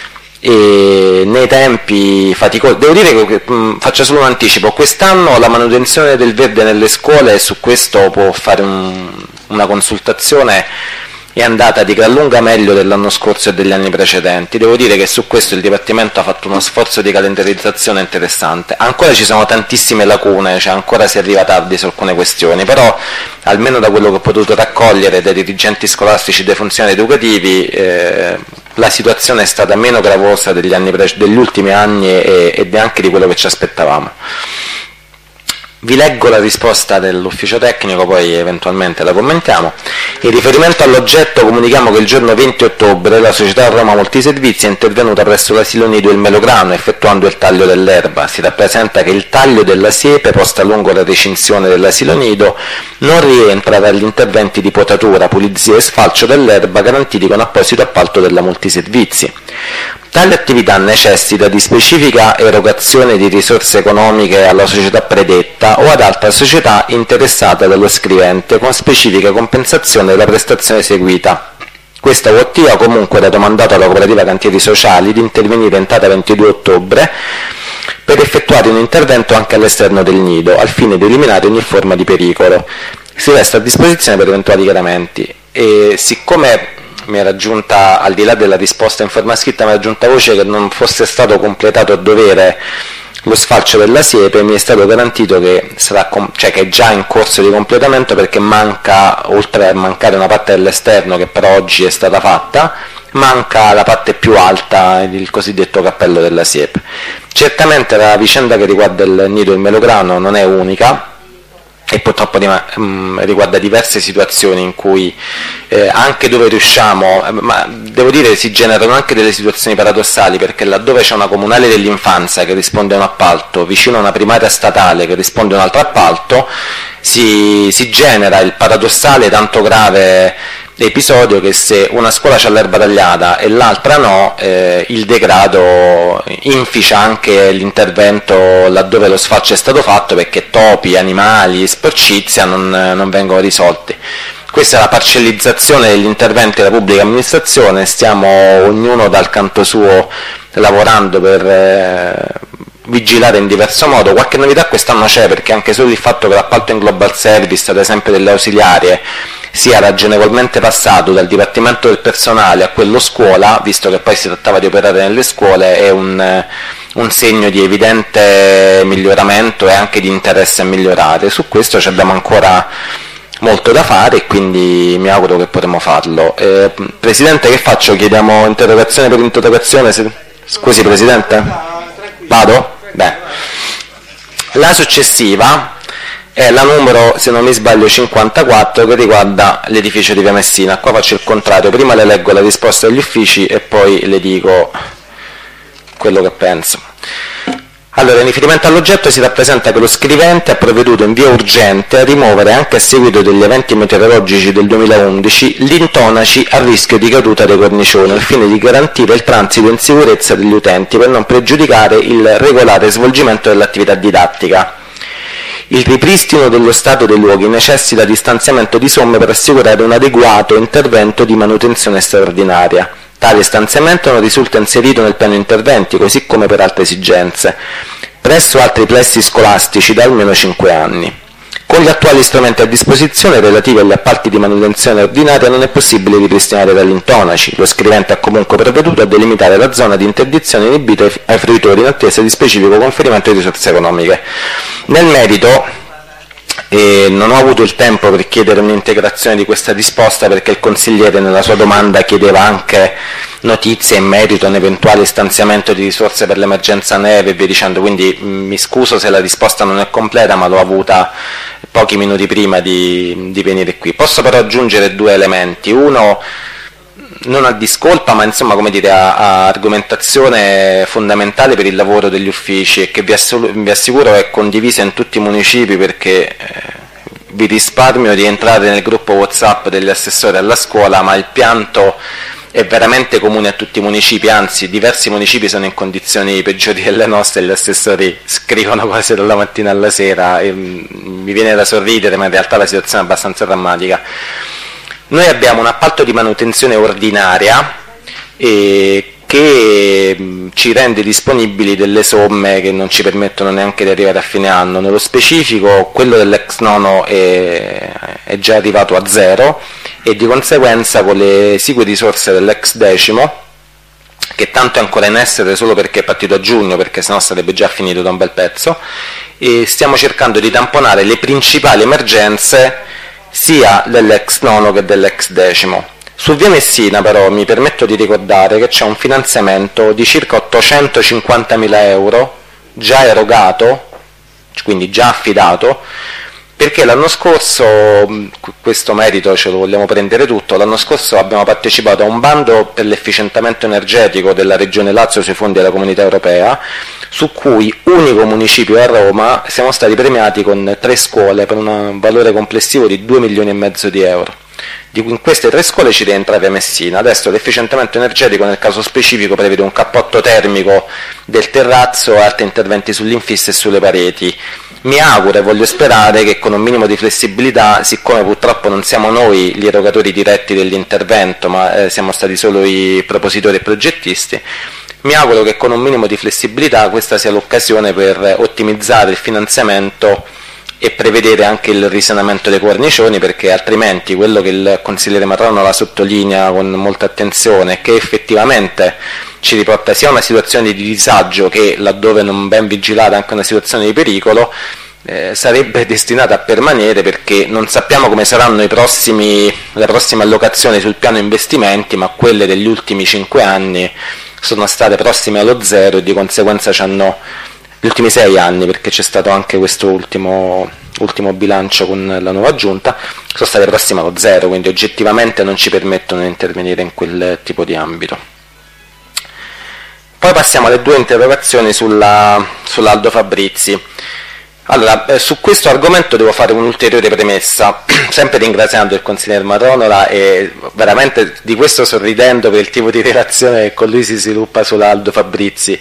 e nei tempi faticosi. Devo dire che mh, faccio solo un anticipo: quest'anno la manutenzione del verde nelle scuole, su questo può fare un, una consultazione, è andata di gran lunga meglio dell'anno scorso e degli anni precedenti. Devo dire che su questo il Dipartimento ha fatto uno sforzo di calendarizzazione interessante. Ancora ci sono tantissime lacune, cioè ancora si arriva tardi su alcune questioni, però almeno da quello che ho potuto raccogliere dai dirigenti scolastici e dai funzionari educativi, eh, la situazione è stata meno gravosa degli, anni pre- degli ultimi anni e, ed anche di quello che ci aspettavamo. Vi leggo la risposta dell'ufficio tecnico, poi eventualmente la commentiamo. In riferimento all'oggetto comunichiamo che il giorno venti ottobre la società Roma Multiservizi è intervenuta presso l'asilo nido Il Melograno effettuando il taglio dell'erba. Si rappresenta che il taglio della siepe posta lungo la recinzione dell'asilo nido non rientra tra gli interventi di potatura, pulizia e sfalcio dell'erba garantiti con apposito appalto della Multiservizi. Tale attività necessita di specifica erogazione di risorse economiche alla società predetta o ad altra società interessata dallo scrivente con specifica compensazione della prestazione eseguita. Questa U O T ha comunque dato mandato alla cooperativa Cantieri Sociali di intervenire in data ventidue ottobre per effettuare un intervento anche all'esterno del nido al fine di eliminare ogni forma di pericolo. Si resta a disposizione per eventuali chiarimenti e siccome mi era giunta, al di là della risposta in forma scritta, mi era giunta voce che non fosse stato completato a dovere lo sfalcio della siepe, mi è stato garantito che, sarà, cioè che è già in corso di completamento, perché manca, oltre a mancare una parte dell'esterno che però oggi è stata fatta, manca la parte più alta, il cosiddetto cappello della siepe. Certamente la vicenda che riguarda il nido Il Melograno non è unica, e purtroppo mh, riguarda diverse situazioni in cui eh, anche dove riusciamo, eh, ma devo dire si generano anche delle situazioni paradossali, perché laddove c'è una comunale dell'infanzia che risponde a un appalto vicino a una primaria statale che risponde a un altro appalto, si, si genera il paradossale tanto grave episodio che se una scuola c'ha l'erba tagliata e l'altra no, eh, il degrado inficia anche l'intervento laddove lo sfalcio è stato fatto, perché topi, animali, sporcizia non, non vengono risolti. Questa è la parcellizzazione degli interventi della pubblica amministrazione, stiamo ognuno dal canto suo lavorando per eh, vigilare in diverso modo. Qualche novità quest'anno c'è, perché anche solo il fatto che l'appalto in global service, ad esempio delle ausiliarie, sia ragionevolmente passato dal Dipartimento del Personale a quello scuola, visto che poi si trattava di operare nelle scuole, è un, un segno di evidente miglioramento e anche di interesse a migliorare. Su questo ci abbiamo ancora molto da fare e quindi mi auguro che potremo farlo. Eh, Presidente, che faccio? Chiediamo interrogazione per interrogazione? Se... Scusi Presidente? Vado? Beh. La successiva è la numero, se non mi sbaglio, cinquantaquattro, che riguarda l'edificio di Via Messina. Qua faccio il contrario, prima le leggo la risposta degli uffici e poi le dico quello che penso. Allora, in riferimento all'oggetto si rappresenta che lo scrivente ha provveduto in via urgente a rimuovere, anche a seguito degli eventi meteorologici del duemilaundici, gli intonaci a rischio di caduta dei cornicioni, al fine di garantire il transito in sicurezza degli utenti per non pregiudicare il regolare svolgimento dell'attività didattica. Il ripristino dello stato dei luoghi necessita di stanziamento di somme per assicurare un adeguato intervento di manutenzione straordinaria. Tale stanziamento non risulta inserito nel piano interventi, così come per altre esigenze, presso altri plessi scolastici da almeno cinque anni. Con gli attuali strumenti a disposizione relativi agli appalti di manutenzione ordinaria non è possibile ripristinare tali intonaci. Lo scrivente ha comunque provveduto a delimitare la zona di interdizione inibita ai fruitori in attesa di specifico conferimento di risorse economiche. Nel merito, e non ho avuto il tempo per chiedere un'integrazione di questa risposta, perché il consigliere nella sua domanda chiedeva anche notizie in merito a un eventuale stanziamento di risorse per l'emergenza neve e via dicendo, quindi mh, mi scuso se la risposta non è completa, ma l'ho avuta pochi minuti prima di, di venire qui. Posso però aggiungere due elementi: uno, non a discolpa, ma insomma, come dire, a, a argomentazione fondamentale per il lavoro degli uffici, e che vi, vi assicuro è condivisa in tutti i municipi, perché eh, vi risparmio di entrare nel gruppo WhatsApp degli assessori alla scuola, ma il pianto è veramente comune a tutti i municipi, anzi diversi municipi sono in condizioni peggiori delle nostre, gli assessori scrivono cose dalla mattina alla sera e mm, mi viene da sorridere, ma in realtà la situazione è abbastanza drammatica. Noi abbiamo un appalto di manutenzione ordinaria eh, che mh, ci rende disponibili delle somme che non ci permettono neanche di arrivare a fine anno. Nello specifico quello dell'ex nono è, è già arrivato a zero, e di conseguenza con le esigue risorse dell'ex decimo, che tanto è ancora in essere solo perché è partito a giugno, perché sennò sarebbe già finito da un bel pezzo, e stiamo cercando di tamponare le principali emergenze sia dell'ex nono che dell'ex decimo. Su Via Messina però mi permetto di ricordare che c'è un finanziamento di circa ottocentocinquantamila euro già erogato, quindi già affidato, perché l'anno scorso, questo merito ce lo vogliamo prendere tutto, l'anno scorso abbiamo partecipato a un bando per l'efficientamento energetico della Regione Lazio sui fondi della Comunità Europea, su cui, unico municipio a Roma, siamo stati premiati con tre scuole per un valore complessivo di due milioni e mezzo di euro. In queste tre scuole ci rientra Via Messina. Adesso l'efficientamento energetico nel caso specifico prevede un cappotto termico del terrazzo e altri interventi sull'infisso e sulle pareti. Mi auguro e voglio sperare che con un minimo di flessibilità, siccome purtroppo non siamo noi gli erogatori diretti dell'intervento, ma eh, siamo stati solo i propositori e progettisti, mi auguro che con un minimo di flessibilità questa sia l'occasione per ottimizzare il finanziamento e prevedere anche il risanamento dei cornicioni, perché altrimenti quello che il consigliere Matrono la sottolinea con molta attenzione, che effettivamente ci riporta sia a una situazione di disagio che, laddove non ben vigilata, anche una situazione di pericolo, eh, sarebbe destinata a permanere, perché non sappiamo come saranno i prossimi, le prossime allocazioni sul piano investimenti, ma quelle degli ultimi cinque anni sono state prossime allo zero e di conseguenza ci hanno, gli ultimi sei anni, perché c'è stato anche questo ultimo, ultimo bilancio con la nuova giunta, sono state prossime allo zero, quindi oggettivamente non ci permettono di intervenire in quel tipo di ambito. Poi passiamo alle due interrogazioni sulla, sull'Aldo Fabrizi. Allora, eh, su questo argomento devo fare un'ulteriore premessa, sempre ringraziando il consigliere Matronola, e veramente di questo sorridendo per il tipo di relazione che con lui si sviluppa sull'Aldo Fabrizi.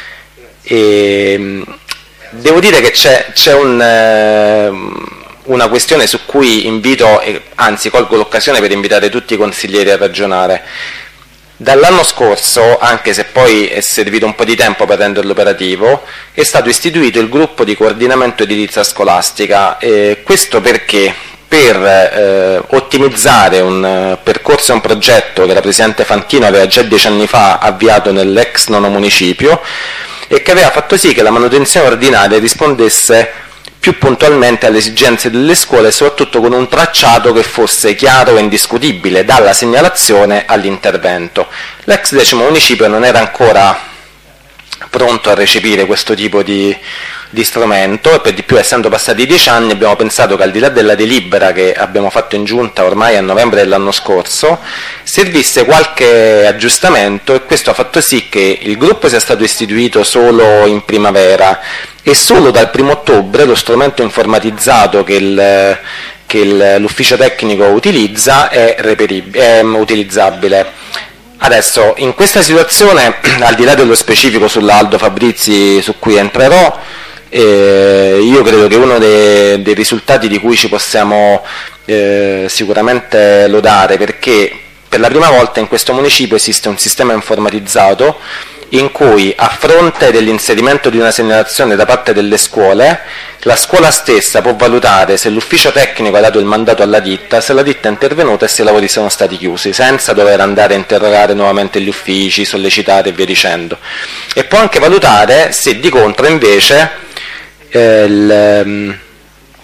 E devo dire che c'è, c'è un, eh, una questione su cui invito, eh, anzi colgo l'occasione per invitare tutti i consiglieri a ragionare. Dall'anno scorso, anche se poi è servito un po' di tempo per renderlo operativo, è stato istituito il gruppo di coordinamento edilizia scolastica. Eh, questo perché? Per eh, ottimizzare un uh, percorso e un progetto che la Presidente Fantino aveva già dieci anni fa avviato nell'ex nono municipio, e che aveva fatto sì che la manutenzione ordinaria rispondesse più puntualmente alle esigenze delle scuole, soprattutto con un tracciato che fosse chiaro e indiscutibile, dalla segnalazione all'intervento. L'ex decimo municipio non era ancora pronto a recepire questo tipo di, di strumento, e per di più, essendo passati dieci anni, abbiamo pensato che al di là della delibera che abbiamo fatto in giunta ormai a novembre dell'anno scorso, servisse qualche aggiustamento, e questo ha fatto sì che il gruppo sia stato istituito solo in primavera, e solo dal primo ottobre lo strumento informatizzato che, il, che il, l'ufficio tecnico utilizza è, è utilizzabile. Adesso, in questa situazione, al di là dello specifico sull'Aldo Fabrizi su cui entrerò, eh, io credo che uno dei, dei risultati di cui ci possiamo eh, sicuramente lodare, perché per la prima volta in questo municipio esiste un sistema informatizzato in cui, a fronte dell'inserimento di una segnalazione da parte delle scuole, la scuola stessa può valutare se l'ufficio tecnico ha dato il mandato alla ditta, se la ditta è intervenuta e se i lavori sono stati chiusi, senza dover andare a interrogare nuovamente gli uffici, sollecitare e via dicendo. E può anche valutare se di contro invece eh, il,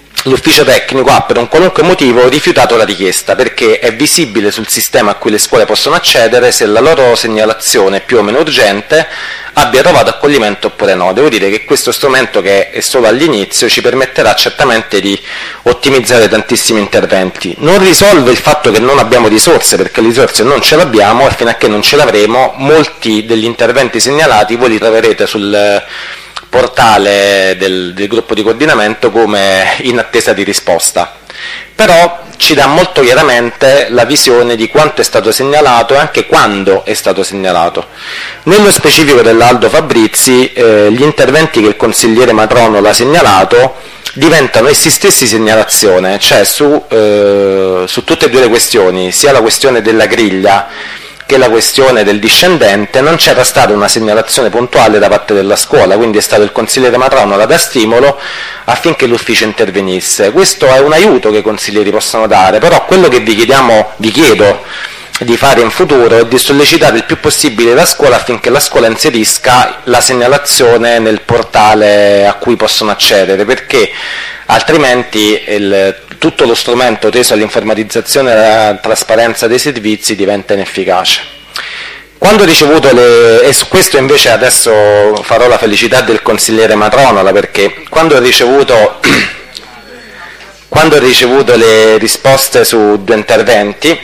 l'ufficio tecnico ha per un qualunque motivo rifiutato la richiesta, perché è visibile sul sistema a cui le scuole possono accedere se la loro segnalazione più o meno urgente abbia trovato accoglimento oppure no. Devo dire che questo strumento, che è solo all'inizio, ci permetterà certamente di ottimizzare tantissimi interventi. Non risolve il fatto che non abbiamo risorse, perché le risorse non ce l'abbiamo e fino a che non ce l'avremo molti degli interventi segnalati voi li troverete sul portale del, del gruppo di coordinamento come in attesa di risposta. Però ci dà molto chiaramente la visione di quanto è stato segnalato e anche quando è stato segnalato. Nello specifico dell'Aldo Fabrizi, eh, gli interventi che il consigliere Matrono l'ha segnalato diventano essi stessi segnalazione, cioè su, eh, su tutte e due le questioni, sia la questione della griglia che la questione del discendente, non c'era stata una segnalazione puntuale da parte della scuola, quindi è stato il consigliere Matrono a dare stimolo affinché l'ufficio intervenisse. Questo è un aiuto che i consiglieri possono dare, però quello che vi chiediamo, vi chiedo di fare in futuro è di sollecitare il più possibile la scuola affinché la scuola inserisca la segnalazione nel portale a cui possono accedere, perché altrimenti il, tutto lo strumento teso all'informatizzazione e alla trasparenza dei servizi diventa inefficace. Quando ho ricevuto le, e su questo invece adesso farò la felicità del consigliere Matronola, perché quando ho ricevuto, quando ho ricevuto le risposte su due interventi,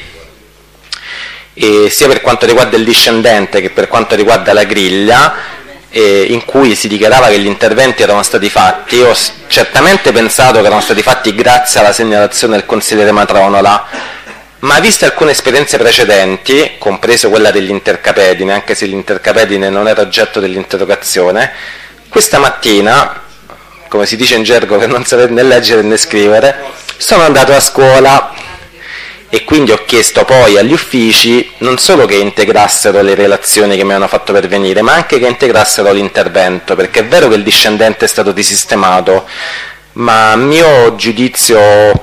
e sia per quanto riguarda il discendente che per quanto riguarda la griglia, eh, in cui si dichiarava che gli interventi erano stati fatti, ho certamente pensato che erano stati fatti grazie alla segnalazione del consigliere Matronola, ma viste alcune esperienze precedenti, compreso quella degli intercapedine, anche se l'intercapedine non era oggetto dell'interrogazione, questa mattina, come si dice in gergo per non sapere né leggere né scrivere, sono andato a scuola e quindi ho chiesto poi agli uffici non solo che integrassero le relazioni che mi hanno fatto pervenire, ma anche che integrassero l'intervento, perché è vero che il discendente è stato disistemato, ma a mio giudizio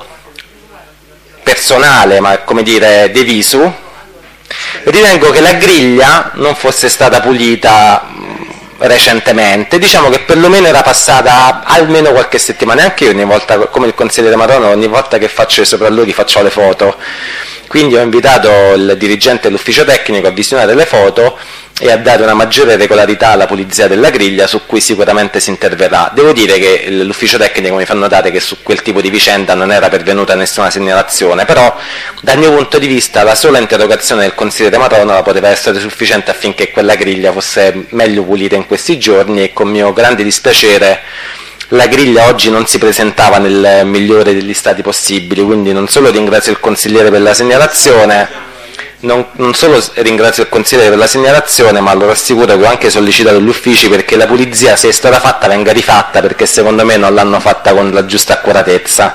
personale, ma come dire de visu, ritengo che la griglia non fosse stata pulita recentemente, diciamo che perlomeno era passata almeno qualche settimana, anche io ogni volta, come il consigliere Matrono, ogni volta che faccio i sopralluoghi faccio le foto, quindi ho invitato il dirigente dell'ufficio tecnico a visionare le foto e a dare una maggiore regolarità alla pulizia della griglia, su cui sicuramente si interverrà. Devo dire che l'ufficio tecnico mi fa notare che su quel tipo di vicenda non era pervenuta nessuna segnalazione, però dal mio punto di vista la sola interrogazione del consigliere Matronola poteva essere sufficiente affinché quella griglia fosse meglio pulita in questi giorni, e con mio grande dispiacere la griglia oggi non si presentava nel migliore degli stati possibili, quindi non solo ringrazio il consigliere per la segnalazione, Non, non solo ringrazio il consigliere per la segnalazione, ma lo rassicuro che ho anche sollecitato gli uffici perché la pulizia, se è stata fatta, venga rifatta, perché secondo me non l'hanno fatta con la giusta accuratezza.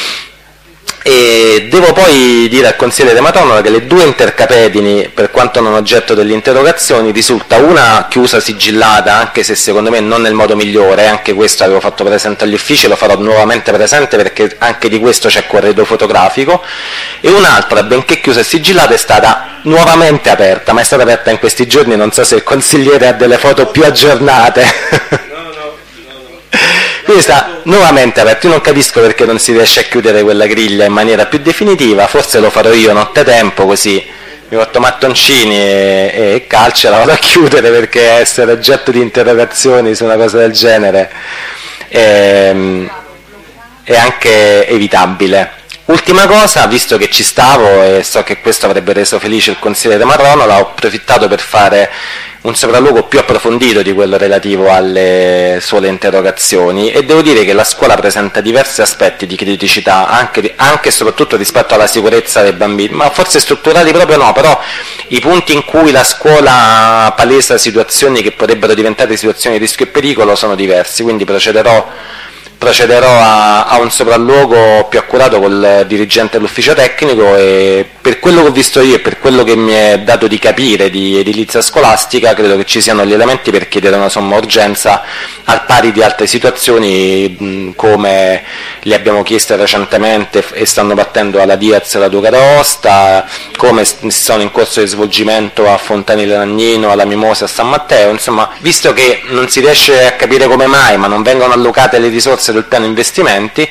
E devo poi dire al consigliere Matronola che le due intercapedini, per quanto non oggetto delle interrogazioni, risulta una chiusa sigillata, anche se secondo me non nel modo migliore, anche questo avevo fatto presente agli uffici, lo farò nuovamente presente perché anche di questo c'è corredo fotografico, e un'altra, benché chiusa e sigillata, è stata nuovamente aperta, ma è stata aperta in questi giorni, non so se il consigliere ha delle foto più aggiornate. Quindi sta nuovamente aperto. Io non capisco perché non si riesce a chiudere quella griglia in maniera più definitiva, forse lo farò io nottetempo, così mi porto mattoncini e, e calcio la vado a chiudere, perché essere oggetto di interrogazioni su una cosa del genere è, è anche evitabile. Ultima cosa, visto che ci stavo e so che questo avrebbe reso felice il consigliere Matronola, ho approfittato per fare un sopralluogo più approfondito di quello relativo alle sole interrogazioni, e devo dire che la scuola presenta diversi aspetti di criticità, anche, anche e soprattutto rispetto alla sicurezza dei bambini, ma forse strutturali proprio no, però i punti in cui la scuola palesa situazioni che potrebbero diventare situazioni di rischio e pericolo sono diversi, quindi procederò procederò a, a un sopralluogo più accurato col dirigente dell'ufficio tecnico, e per quello che ho visto io e per quello che mi è dato di capire di edilizia scolastica credo che ci siano gli elementi per chiedere una somma urgenza al pari di altre situazioni mh, come le abbiamo chieste recentemente e stanno battendo alla Diaz e alla Duca d'Aosta, come sono in corso di svolgimento a Fontanile Ragnino, alla Mimosa e a San Matteo. Insomma, visto che non si riesce a capire come mai, ma non vengono allocate le risorse del piano investimenti,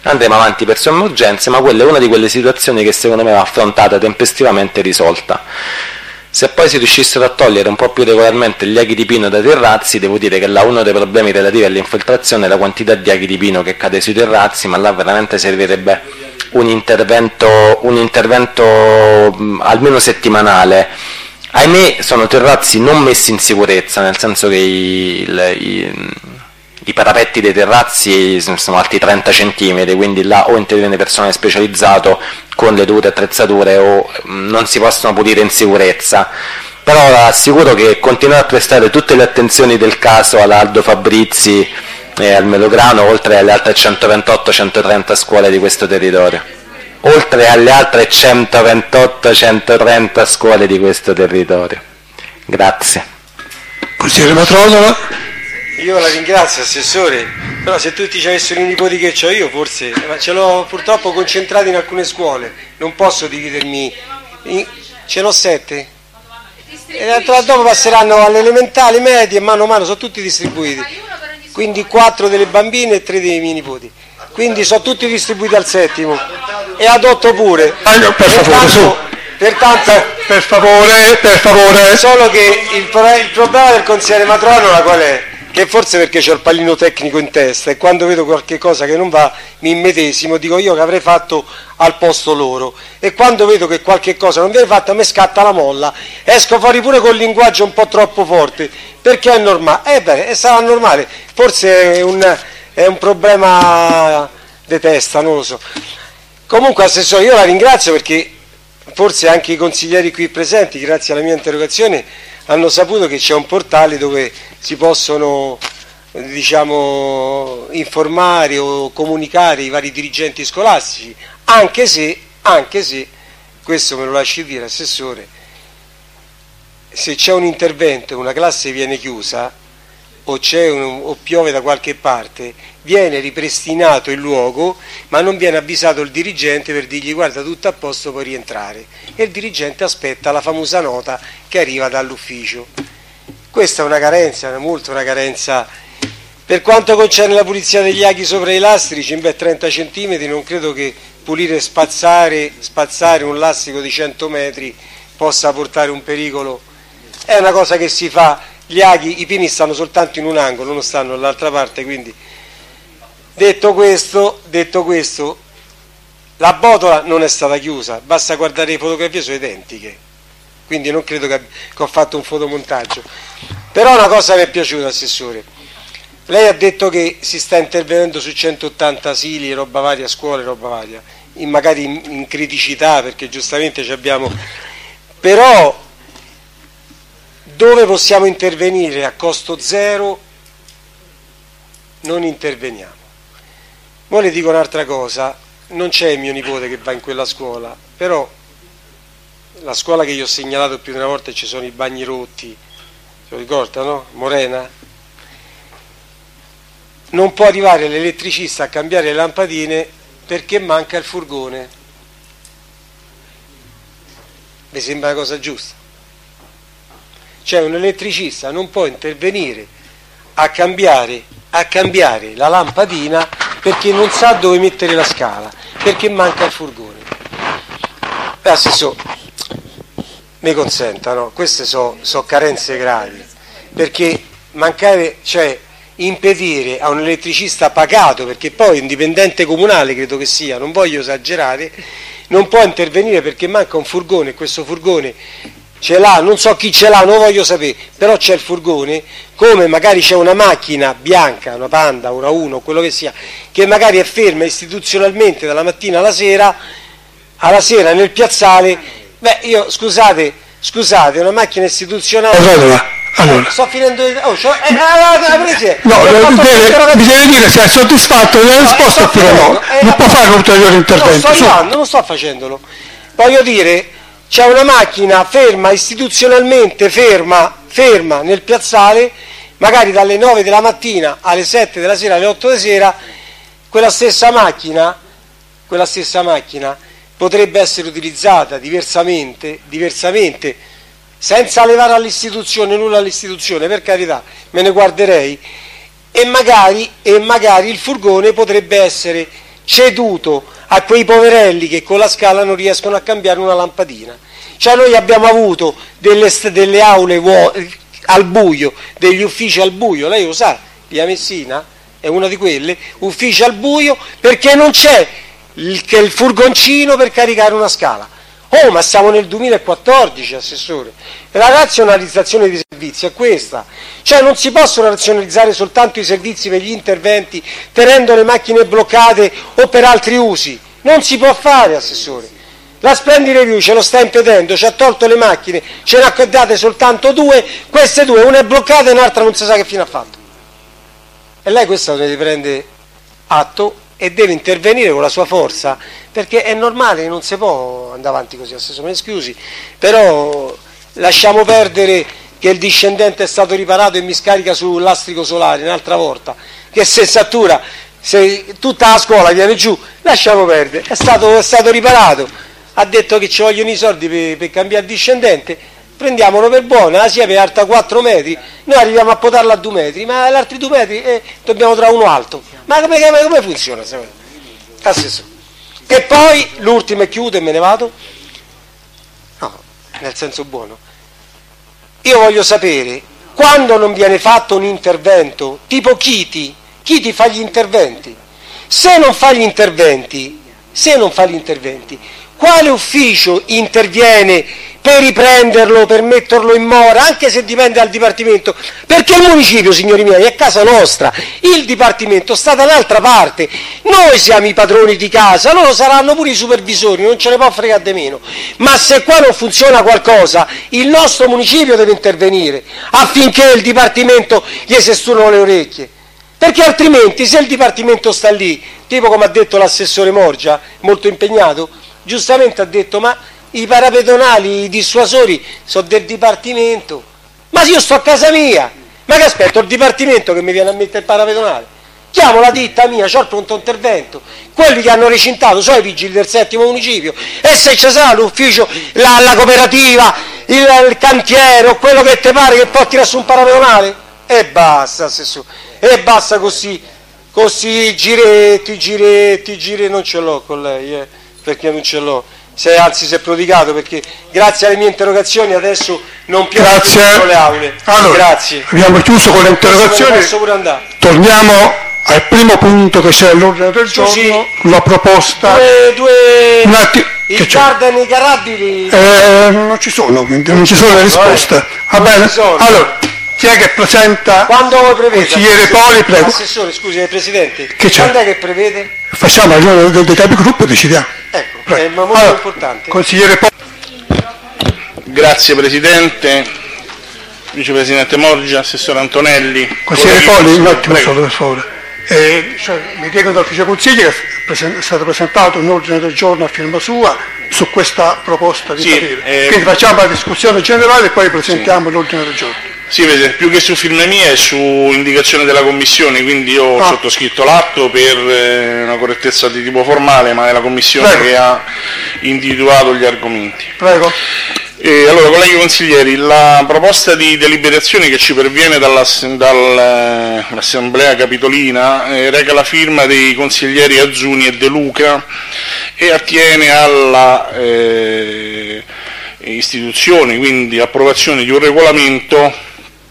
andremo avanti per somme urgenze, ma quella è una di quelle situazioni che secondo me va affrontata tempestivamente e risolta. Se poi si riuscissero a togliere un po' più regolarmente gli aghi di pino dai terrazzi, devo dire che là uno dei problemi relativi all'infiltrazione è la quantità di aghi di pino che cade sui terrazzi, ma là veramente servirebbe un intervento, un intervento mh, almeno settimanale. Ahimè sono terrazzi non messi in sicurezza, nel senso che i, il, i, i parapetti dei terrazzi sono alti trenta centimetri, quindi là o interviene personale specializzato con le dovute attrezzature o non si possono pulire in sicurezza. Però assicuro che continuerò a prestare tutte le attenzioni del caso all'Aldo Fabrizi e al Melograno, oltre alle altre centoventotto centotrenta scuole di questo territorio. Oltre alle altre centoventotto centotrenta scuole di questo territorio. Grazie. Consigliere Matronola. Io la ringrazio, Assessore, però se tutti ci avessero i nipoti che ho io, forse, ma ce l'ho purtroppo concentrato in alcune scuole, non posso dividermi, in, ce l'ho sette, e dopo passeranno alle elementari, medie, mano a mano, sono tutti distribuiti, quindi quattro delle bambine e tre dei miei nipoti, quindi sono tutti distribuiti al settimo, e adotto pure. Ah, per favore, su. Pertanto, per favore, per favore. Solo che il, il problema del consigliere Matronola qual è? Che forse perché c'ho il pallino tecnico in testa e quando vedo qualche cosa che non va mi immedesimo, dico io che avrei fatto al posto loro, e quando vedo che qualche cosa non viene fatta a me scatta la molla, esco fuori pure col linguaggio un po' troppo forte, perché è normale, eh beh, sarà normale, forse è un, è un problema di testa, non lo so. Comunque Assessore, io la ringrazio perché forse anche i consiglieri qui presenti, grazie alla mia interrogazione, hanno saputo che c'è un portale dove si possono, diciamo, informare o comunicare i vari dirigenti scolastici, anche se, anche se, questo me lo lasci dire, Assessore, se c'è un intervento e una classe viene chiusa o, c'è un, o piove da qualche parte, viene ripristinato il luogo, ma non viene avvisato il dirigente per dirgli guarda tutto a posto, puoi rientrare, e il dirigente aspetta la famosa nota che arriva dall'ufficio. Questa è una carenza, molto una carenza. Per quanto concerne la pulizia degli aghi sopra i lastrici, in beh, trenta centimetri, non credo che pulire e spazzare, spazzare un lastrico di cento metri possa portare un pericolo. È una cosa che si fa, gli aghi, i pini stanno soltanto in un angolo, non stanno dall'altra parte, quindi detto questo, detto questo, la botola non è stata chiusa, basta guardare le fotografie, sono identiche, quindi non credo che, che ho fatto un fotomontaggio. Però una cosa mi è piaciuta, Assessore, lei ha detto che si sta intervenendo su centottanta asili, roba varia, scuole, roba varia, in, magari in, in criticità, perché giustamente ci abbiamo, però dove possiamo intervenire a costo zero non interveniamo. Ora le dico un'altra cosa, non c'è mio nipote che va in quella scuola, però la scuola che io ho segnalato più di una volta, ci sono i bagni rotti, se lo ricorda, no? Morena, non può arrivare l'elettricista a cambiare le lampadine perché manca il furgone. Mi sembra una cosa giusta? Cioè un elettricista non può intervenire a cambiare, a cambiare la lampadina perché non sa dove mettere la scala, perché manca il furgone. Beh, Assessore, mi consenta, no? Queste sono so carenze gravi, perché mancare, cioè impedire a un elettricista pagato, perché poi un dipendente comunale credo che sia, non voglio esagerare, non può intervenire perché manca un furgone, e questo furgone ce l'ha, non so chi ce l'ha, non voglio sapere, però c'è il furgone, come magari c'è una macchina bianca, una Panda, una uno, quello che sia, che magari è ferma istituzionalmente dalla mattina alla sera, alla sera nel piazzale. Beh, io, scusate, scusate, una macchina istituzionale... Allora, allora. Sto finendo... Oh, cioè, eh, eh, no, deve, mi deve dire se è soddisfatto della risposta oppure no, eh, non può fare un ulteriore intervento. No, sto arrivando, non sto facendolo. Voglio dire... C'è una macchina ferma, istituzionalmente ferma, ferma nel piazzale, magari dalle nove della mattina alle sette della sera, alle otto di sera, quella stessa macchina, quella stessa macchina potrebbe essere utilizzata diversamente, diversamente, senza levare all'istituzione, nulla all'istituzione, per carità, me ne guarderei, e magari, e magari il furgone potrebbe essere ceduto a quei poverelli che con la scala non riescono a cambiare una lampadina. Cioè noi abbiamo avuto delle, delle aule vuote, al buio, degli uffici al buio, lei lo sa, via Messina è una di quelle, uffici al buio, perché non c'è il, il furgoncino per caricare una scala. Oh, ma siamo nel duemilaquattordici, assessore. La razionalizzazione dei servizi è questa. Cioè non si possono razionalizzare soltanto i servizi per gli interventi tenendo le macchine bloccate o per altri usi. Non si può fare, assessore. La Splendid Review ce lo sta impedendo, ci ha tolto le macchine, ce ne ha date soltanto due, queste due, una è bloccata e un'altra non si sa che fine ha fatto. E lei questo deve prendere atto e deve intervenire con la sua forza, perché è normale che non si può andare avanti così, assessore, mi scusi, però lasciamo perdere che il discendente è stato riparato e mi scarica sul lastrico solare un'altra volta, che sensatura, se tutta la scuola viene giù, lasciamo perdere, è stato, è stato riparato, ha detto che ci vogliono i soldi per, per cambiare il discendente, prendiamolo per buona, la siepe è alta quattro metri, noi arriviamo a potarla a due metri, ma gli altri due metri eh, dobbiamo trovare uno alto. Ma come, come, come funziona? Assessore. E poi, l'ultimo e chiudo e me ne vado, no, nel senso buono, io voglio sapere, quando non viene fatto un intervento, tipo Chiti, Chiti fa gli interventi, se non fa gli interventi, se non fa gli interventi, quale ufficio interviene per riprenderlo, per metterlo in mora, anche se dipende dal Dipartimento? Perché il municipio, signori miei, è casa nostra, il Dipartimento sta da un'altra parte, noi siamo i padroni di casa, loro saranno pure i supervisori, non ce ne può fregare di meno, ma se qua non funziona qualcosa, il nostro municipio deve intervenire affinché il Dipartimento gli si sturano le orecchie, perché altrimenti se il Dipartimento sta lì, tipo come ha detto l'assessore Morgia, molto impegnato, giustamente ha detto, ma i parapedonali, i dissuasori sono del Dipartimento, ma io sto a casa mia, ma che aspetto il Dipartimento che mi viene a mettere il parapedonale? Chiamo la ditta mia, c'ho il pronto intervento, quelli che hanno recintato sono i vigili del settimo municipio, e se ci sarà l'ufficio, la, la cooperativa, il, il cantiere o quello che te pare che può tirare su un parapedonale, e basta, assessore, e basta così, così giretti, giretti, giretti, non ce l'ho con lei, eh, perché non ce l'ho. Se, anzi si è prodigato, perché grazie alle mie interrogazioni adesso non più grazie le aule. Allora, grazie. Abbiamo chiuso con le interrogazioni, torniamo al primo punto che c'è all'ordine del giorno, sì, la proposta due, due un attimo, il Garda e i carabili eh, non ci sono, quindi non ci sono le risposte, va bene? Allora, chi è che presenta? Quando voi prevede? Consigliere Poli, prego. Assessore, scusi, Presidente, che c'è? Quando è che prevede? Facciamo la riunione dei, dei capigruppo e decidiamo. Ecco, prego. È molto allora, importante. Consigliere Poli. Grazie Presidente, Vicepresidente Morgia, Assessore Antonelli. Consigliere Poli, un attimo solo per favore. Eh, cioè, mi chiedono dall'Ufficio Consiglio che è stato presentato un ordine del giorno a firma sua su questa proposta di sì, parere. Eh, Quindi facciamo la discussione generale e poi presentiamo sì. l'ordine del giorno. Sì, più che su firme mie è su indicazione della Commissione, quindi io ho ah. sottoscritto l'atto per eh, una correttezza di tipo formale, ma è la Commissione Prego. che ha individuato gli argomenti. Prego. E allora, colleghi consiglieri, la proposta di deliberazione che ci perviene dall'Assemblea Capitolina eh, reca la firma dei consiglieri Azzuni e De Luca e attiene alla eh, istituzione, quindi approvazione di un regolamento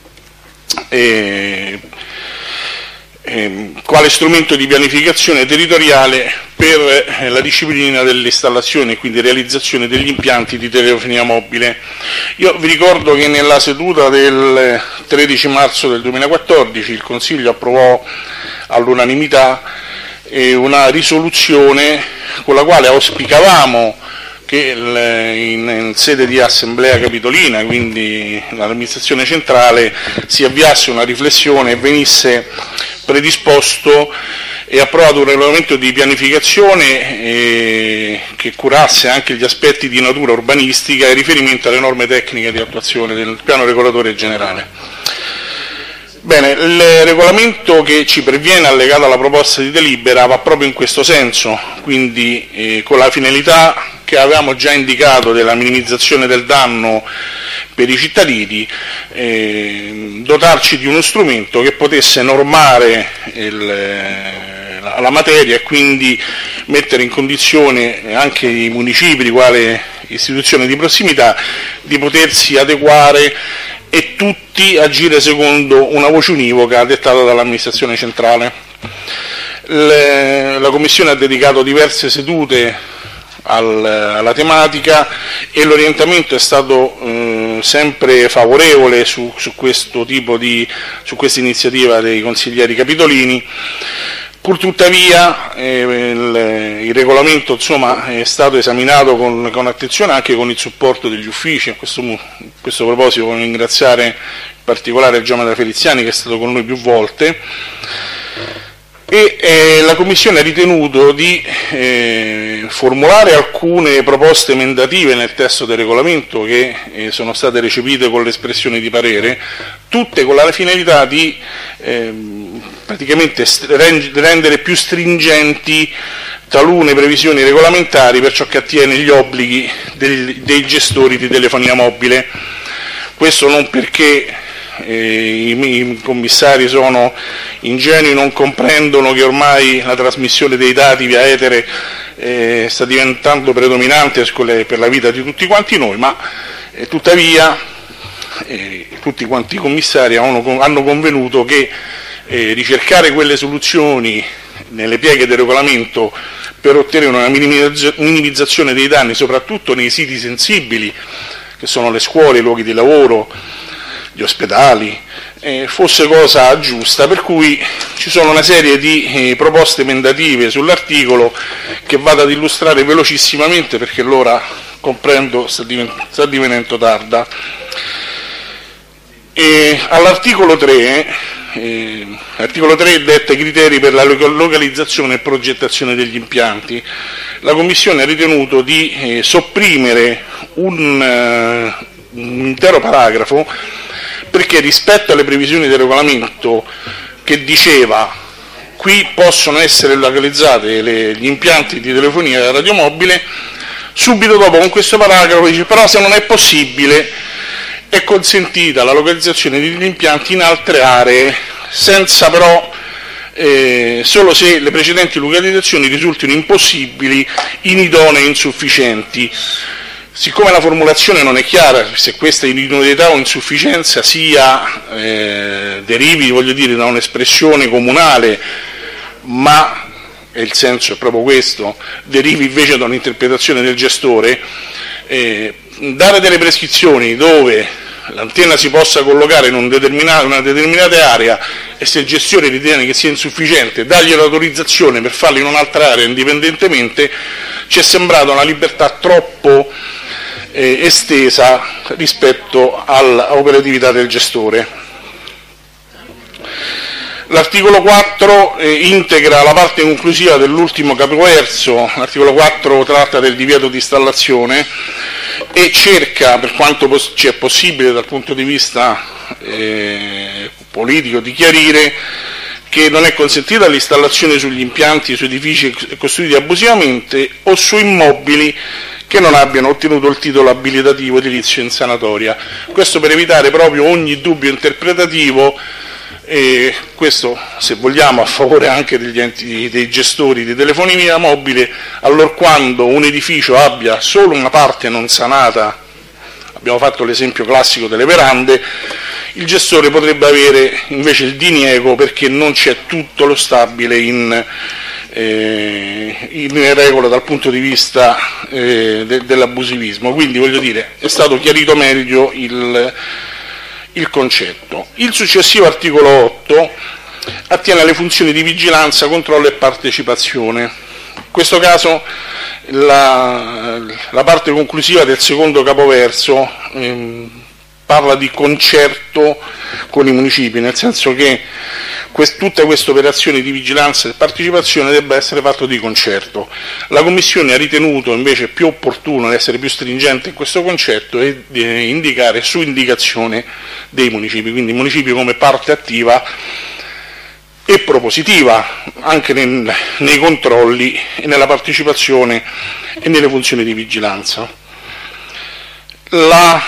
eh, eh, quale strumento di pianificazione territoriale per eh, la disciplina delle installazioni e quindi realizzazione degli impianti di telefonia mobile. Io vi ricordo che nella seduta del tredici marzo del duemilaquattordici il Consiglio approvò all'unanimità eh, una risoluzione con la quale auspicavamo che in, in sede di Assemblea Capitolina, quindi l'amministrazione centrale, si avviasse una riflessione e venisse predisposto e approvato un regolamento di pianificazione eh, che curasse anche gli aspetti di natura urbanistica e riferimento alle norme tecniche di attuazione del piano regolatore generale. Bene, il regolamento che ci perviene allegato alla proposta di delibera va proprio in questo senso, quindi eh, con la finalità che avevamo già indicato della minimizzazione del danno per i cittadini, eh, dotarci di uno strumento che potesse normare il, alla materia e quindi mettere in condizione anche i municipi, quale istituzione di prossimità, di potersi adeguare e tutti agire secondo una voce univoca dettata dall'amministrazione centrale. Le, la Commissione ha dedicato diverse sedute al, alla tematica e l'orientamento è stato eh, sempre favorevole su, su questo tipo di, su questa iniziativa dei consiglieri capitolini. Purtuttavia eh, il, il regolamento insomma, è stato esaminato con, con attenzione anche con il supporto degli uffici. A questo, a questo proposito voglio ringraziare in particolare il geometra Feliziani che è stato con noi più volte. E eh, la Commissione ha ritenuto di eh, formulare alcune proposte emendative nel testo del regolamento che eh, sono state recepite con l'espressione di parere, tutte con la finalità di eh, praticamente rendere più stringenti talune previsioni regolamentari per ciò che attiene agli obblighi dei, dei gestori di telefonia mobile. Questo non perché Eh, i, i commissari sono ingenui, non comprendono che ormai la trasmissione dei dati via etere eh, sta diventando predominante per la vita di tutti quanti noi, ma eh, tuttavia eh, tutti quanti i commissari hanno, hanno convenuto che eh, ricercare quelle soluzioni nelle pieghe del regolamento per ottenere una minimizzazione dei danni, soprattutto nei siti sensibili che sono le scuole, i luoghi di lavoro, gli ospedali, eh, fosse cosa giusta, per cui ci sono una serie di eh, proposte emendative sull'articolo che vado ad illustrare velocissimamente perché l'ora, comprendo, sta, divent- sta divenendo tarda. E all'articolo tre, eh, l'articolo tre detta i criteri per la localizzazione e progettazione degli impianti. La Commissione ha ritenuto di eh, sopprimere un, uh, un intero paragrafo perché rispetto alle previsioni del regolamento che diceva qui possono essere localizzati gli impianti di telefonia radiomobile, subito dopo con questo paragrafo dice però se non è possibile è consentita la localizzazione degli impianti in altre aree, senza però eh, solo se le precedenti localizzazioni risultino impossibili, inidonee e insufficienti. Siccome la formulazione non è chiara, se questa inutilità o insufficienza sia eh, derivi, voglio dire, da un'espressione comunale, ma e il senso è proprio questo, derivi invece da un'interpretazione del gestore, eh, dare delle prescrizioni dove l'antenna si possa collocare in un determinato, una determinata area e se il gestore ritiene che sia insufficiente dargli l'autorizzazione per farlo in un'altra area indipendentemente, ci è sembrata una libertà troppo eh, estesa rispetto all'operatività del gestore. L'articolo quattro eh, integra la parte conclusiva dell'ultimo capoverso. L'articolo quattro tratta del divieto di installazione e cerca, per quanto pos- ci è possibile dal punto di vista eh, politico, di chiarire che non è consentita l'installazione sugli impianti su edifici costruiti abusivamente o su immobili che non abbiano ottenuto il titolo abilitativo edilizio in sanatoria. Questo per evitare proprio ogni dubbio interpretativo, e questo, se vogliamo, a favore anche degli enti, dei gestori di telefonia mobile, allorquando un edificio abbia solo una parte non sanata, abbiamo fatto l'esempio classico delle verande, il gestore potrebbe avere invece il diniego perché non c'è tutto lo stabile in, eh, in regola dal punto di vista eh, de, dell'abusivismo. Quindi, voglio dire, è stato chiarito meglio il il concetto. Il successivo articolo otto attiene alle funzioni di vigilanza, controllo e partecipazione. In questo caso la, la parte conclusiva del secondo capoverso ehm, parla di concerto con i municipi, nel senso che quest, tutta questa operazione di vigilanza e partecipazione debba essere fatta di concerto. La Commissione ha ritenuto invece più opportuno essere più stringente in questo concetto e di indicare su indicazione dei municipi, quindi i municipi come parte attiva e propositiva anche nel, nei controlli e nella partecipazione e nelle funzioni di vigilanza. La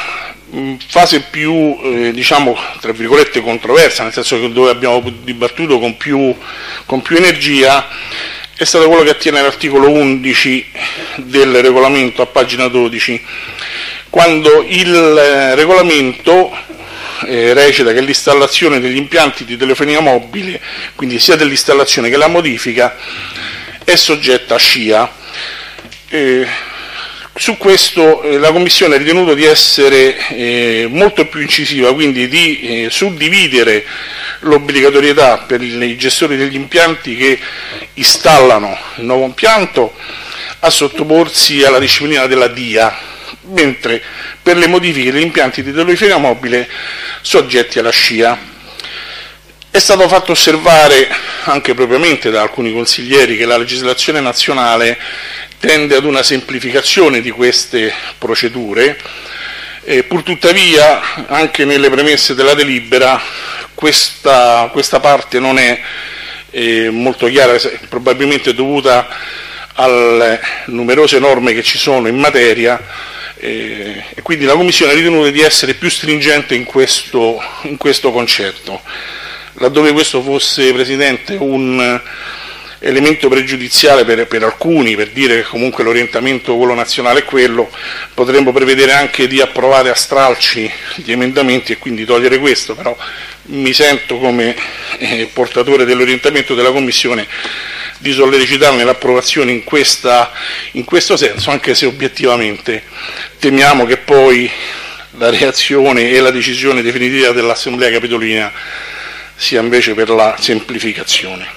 fase più, eh, diciamo, tra virgolette controversa, nel senso che dove abbiamo dibattuto con più, con più energia, è stato quello che attiene all'articolo undici del regolamento a pagina dodici, quando il eh, regolamento eh, recita che l'installazione degli impianti di telefonia mobile, quindi sia dell'installazione che la modifica, è soggetta a scia. Eh, Su questo eh, la Commissione ha ritenuto di essere eh, molto più incisiva, quindi di eh, suddividere l'obbligatorietà per i gestori degli impianti che installano il nuovo impianto a sottoporsi alla disciplina della D I A, mentre per le modifiche degli impianti di telefonia mobile soggetti alla scia. È stato fatto osservare anche propriamente da alcuni consiglieri che la legislazione nazionale tende ad una semplificazione di queste procedure, eh, pur tuttavia anche nelle premesse della delibera questa, questa parte non è eh, molto chiara, probabilmente dovuta alle numerose norme che ci sono in materia, eh, e quindi la Commissione ha ritenuto di essere più stringente in questo, in questo concetto. Laddove questo fosse, Presidente, un elemento pregiudiziale per, per alcuni, per dire che comunque l'orientamento quello nazionale è quello, potremmo prevedere anche di approvare a stralci gli emendamenti e quindi togliere questo, però mi sento come eh, portatore dell'orientamento della Commissione di sollecitarne l'approvazione in, questa, in questo senso, anche se obiettivamente temiamo che poi la reazione e la decisione definitiva dell'Assemblea Capitolina sia invece per la semplificazione.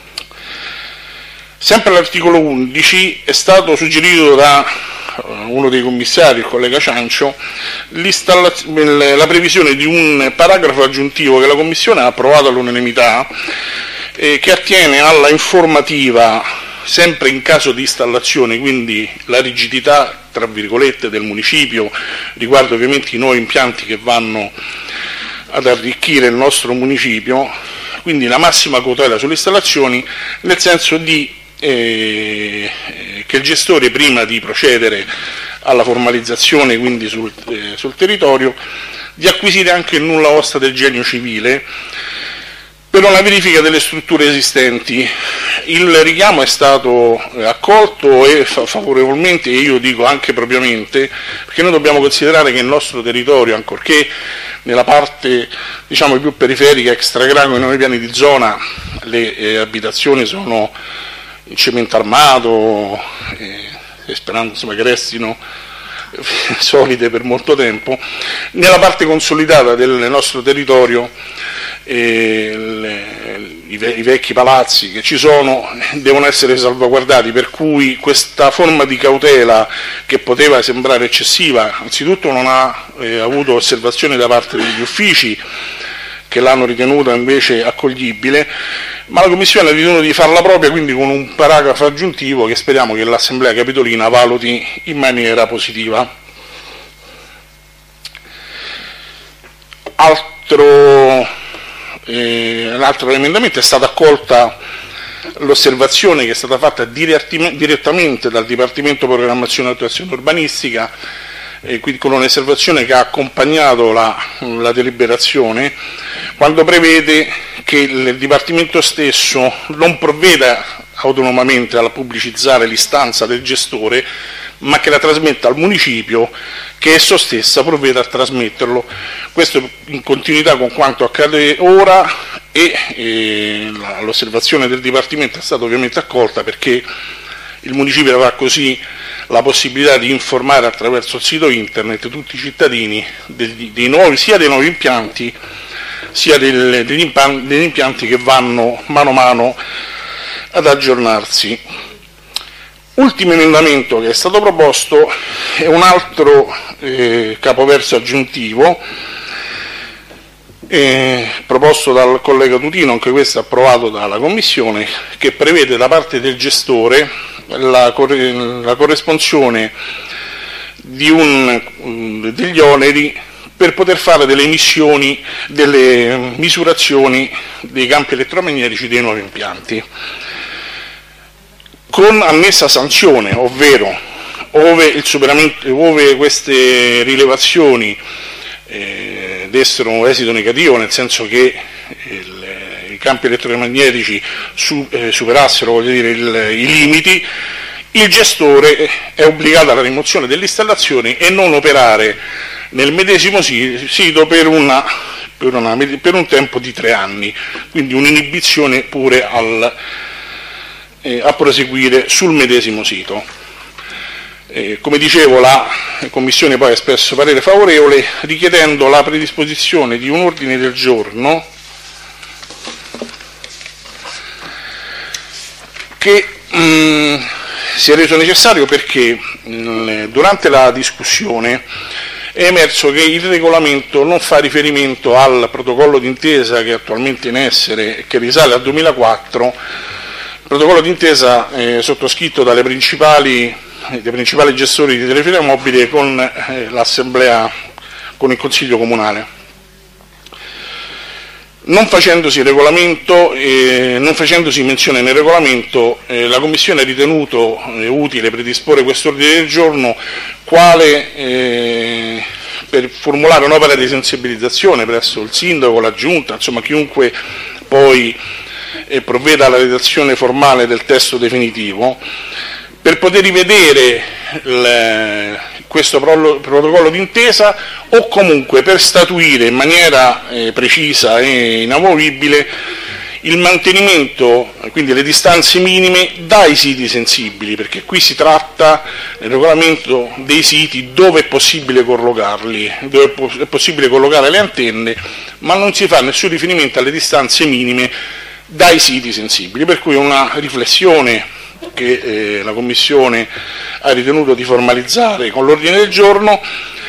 Sempre all'articolo undici è stato suggerito da uno dei commissari, il collega Ciancio, la previsione di un paragrafo aggiuntivo che la Commissione ha approvato all'unanimità, eh, che attiene alla informativa sempre in caso di installazione, quindi la rigidità tra virgolette del municipio riguardo ovviamente i nuovi impianti che vanno ad arricchire il nostro municipio, quindi la massima cautela sulle installazioni, nel senso di eh, che il gestore, prima di procedere alla formalizzazione quindi sul, eh, sul territorio, di acquisire anche il nulla osta del genio civile per una verifica delle strutture esistenti. Il richiamo è stato accolto e favorevolmente, e io dico anche propriamente, perché noi dobbiamo considerare che il nostro territorio, ancorché nella parte diciamo più periferica, extragrano e nei piani di zona, le eh, abitazioni sono in cemento armato, eh, sperando insomma, che restino solide per molto tempo. Nella parte consolidata del nostro territorio eh, le, i, i vecchi palazzi che ci sono devono essere salvaguardati, per cui questa forma di cautela, che poteva sembrare eccessiva, anzitutto non ha eh, avuto osservazioni da parte degli uffici, che l'hanno ritenuta invece accoglibile, ma la Commissione ha ritenuto di farla propria, quindi con un paragrafo aggiuntivo che speriamo che l'Assemblea Capitolina valuti in maniera positiva. Altro, eh, l'altro emendamento è stata accolta l'osservazione che è stata fatta direttamente dal Dipartimento Programmazione e Attuazione Urbanistica, e quindi con un'osservazione che ha accompagnato la, la deliberazione, quando prevede che il Dipartimento stesso non provveda autonomamente a pubblicizzare l'istanza del gestore, ma che la trasmetta al municipio, che esso stessa provveda a trasmetterlo. Questo in continuità con quanto accade ora, e, e la, l'osservazione del Dipartimento è stata ovviamente accolta, perché il municipio avrà così la possibilità di informare attraverso il sito internet tutti i cittadini dei, dei nuovi, sia dei nuovi impianti sia del, degli, impianti, degli impianti che vanno mano a mano ad aggiornarsi. Ultimo emendamento che è stato proposto è un altro eh, capoverso aggiuntivo eh, proposto dal collega Tutino, anche questo approvato dalla Commissione, che prevede da parte del gestore la, corre, la corresponsione di un, degli oneri per poter fare delle emissioni, delle misurazioni dei campi elettromagnetici dei nuovi impianti, con annessa sanzione, ovvero ove, il superamento, ove queste rilevazioni eh, dessero esito negativo, nel senso che il, i campi elettromagnetici su, eh, superassero, voglio dire, il, i limiti, il gestore è obbligato alla rimozione delle installazioni e non operare nel medesimo sito per, una, per, una, per un tempo di tre anni, quindi un'inibizione pure al, eh, a proseguire sul medesimo sito. Eh, come dicevo, la Commissione poi ha espresso parere favorevole richiedendo la predisposizione di un ordine del giorno che mh, si è reso necessario perché mh, durante la discussione è emerso che il regolamento non fa riferimento al protocollo d'intesa che è attualmente in essere e che risale al duemilaquattro, il protocollo d'intesa eh, sottoscritto dalle principali dei principali gestori di telefonia mobile con eh, l'assemblea, con il Consiglio Comunale. Non facendosi regolamento, eh, non facendosi menzione nel regolamento, eh, la Commissione ha ritenuto eh, utile predisporre quest'ordine del giorno quale eh, per formulare un'opera di sensibilizzazione presso il sindaco, la giunta, insomma chiunque poi eh, provveda alla redazione formale del testo definitivo, per poter rivedere il, questo protocollo d'intesa o comunque per statuire in maniera eh, precisa e inamovibile il mantenimento, quindi le distanze minime dai siti sensibili, perché qui si tratta nel regolamento dei siti dove è possibile collocarli, dove è possibile collocare le antenne, ma non si fa nessun riferimento alle distanze minime dai siti sensibili, per cui una riflessione che eh, la Commissione ha ritenuto di formalizzare con l'ordine del giorno,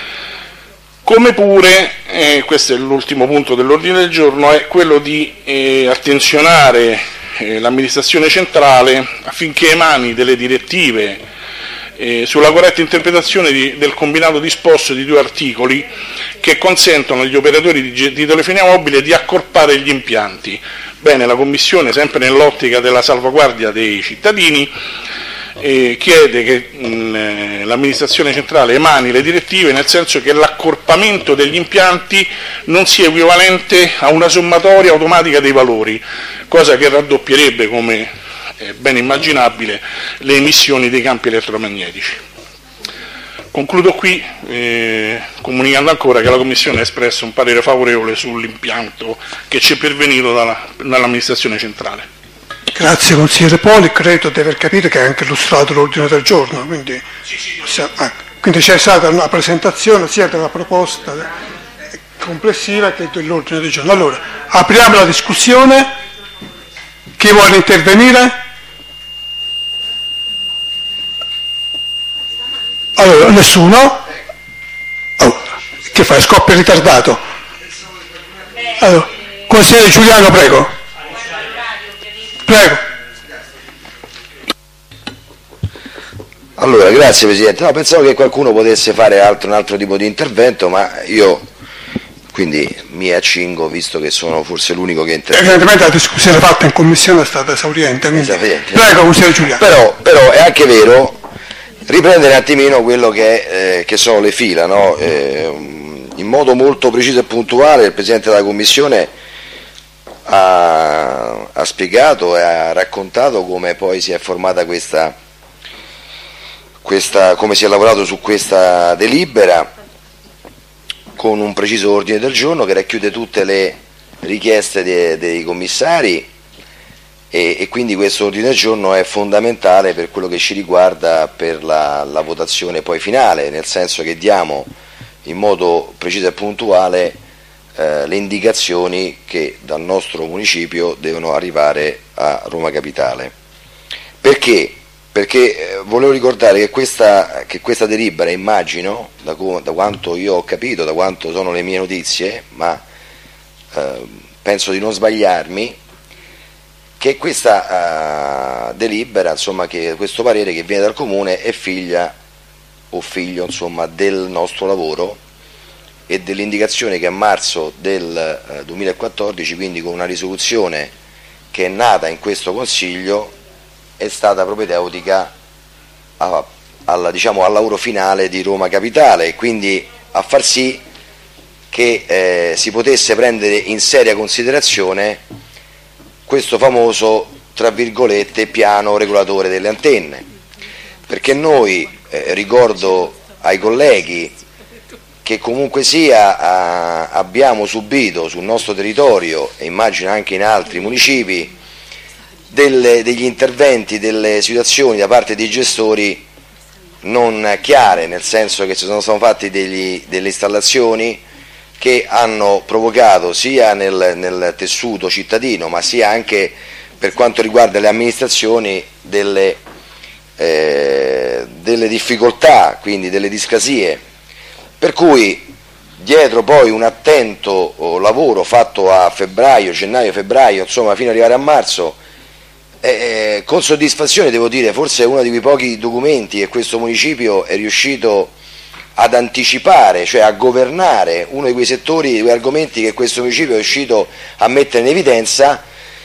come pure, eh, questo è l'ultimo punto dell'ordine del giorno, è quello di eh, attenzionare eh, l'amministrazione centrale affinché emani delle direttive eh, sulla corretta interpretazione di, del combinato disposto di due articoli che consentono agli operatori di, di telefonia mobile di accorpare gli impianti. Bene, la Commissione, sempre nell'ottica della salvaguardia dei cittadini, eh, chiede che mh, l'amministrazione centrale emani le direttive nel senso che l'accorpamento degli impianti non sia equivalente a una sommatoria automatica dei valori, cosa che raddoppierebbe, come è ben immaginabile, le emissioni dei campi elettromagnetici. Concludo qui eh, comunicando ancora che la Commissione ha espresso un parere favorevole sull'impianto che ci è pervenuto dalla, dall'amministrazione centrale. Grazie consigliere Poli, credo di aver capito che ha anche illustrato l'ordine del giorno, quindi, sì, sì, ah, quindi c'è stata una presentazione sia della proposta complessiva che dell'ordine del giorno. Allora, apriamo la discussione, chi vuole intervenire? Allora, nessuno? Oh, che fai? Scoppio ritardato? Allora, consigliere Giuliano, prego. Prego. Allora, grazie Presidente. No, pensavo che qualcuno potesse fare altro, un altro tipo di intervento, ma io quindi mi accingo, visto che sono forse l'unico che interviene. Evidentemente la discussione fatta in Commissione è stata esauriente. Quindi... esauriente. Prego, consigliere Giuliano. Però, però è anche vero riprendere un attimino quello che, eh, che sono le fila, no? eh, in modo molto preciso e puntuale il Presidente della Commissione ha, ha spiegato e ha raccontato come poi si è formata questa, questa, come si è lavorato su questa delibera con un preciso ordine del giorno che racchiude tutte le richieste dei, dei commissari. E, e quindi questo ordine del giorno è fondamentale per quello che ci riguarda per la, la votazione poi finale, nel senso che diamo in modo preciso e puntuale eh, le indicazioni che dal nostro municipio devono arrivare a Roma Capitale. Perché? Perché eh, volevo ricordare che questa, che questa delibera, immagino, da, da quanto io ho capito, da quanto sono le mie notizie, ma eh, penso di non sbagliarmi, che questa uh, delibera, insomma, che questo parere che viene dal Comune è figlia o figlio, insomma, del nostro lavoro e dell'indicazione che a marzo del uh, duemilaquattordici, quindi con una risoluzione che è nata in questo Consiglio, è stata propedeutica a, alla, diciamo, al lavoro finale di Roma Capitale, e quindi a far sì che che eh, si potesse prendere in seria considerazione questo famoso, tra virgolette, piano regolatore delle antenne, perché noi, eh, ricordo ai colleghi, che comunque sia a, abbiamo subito sul nostro territorio, e immagino anche in altri municipi, delle, degli interventi, delle situazioni da parte dei gestori non chiare, nel senso che ci sono stati fatti degli, delle installazioni che hanno provocato sia nel, nel tessuto cittadino, ma sia anche per quanto riguarda le amministrazioni delle, eh, delle difficoltà, quindi delle discrasie, per cui dietro poi un attento lavoro fatto a febbraio, gennaio, febbraio, insomma fino ad arrivare a marzo, eh, con soddisfazione devo dire, forse è uno di quei pochi documenti che questo municipio è riuscito ad anticipare, cioè a governare uno di quei settori, di quei argomenti che questo municipio è riuscito a mettere in evidenza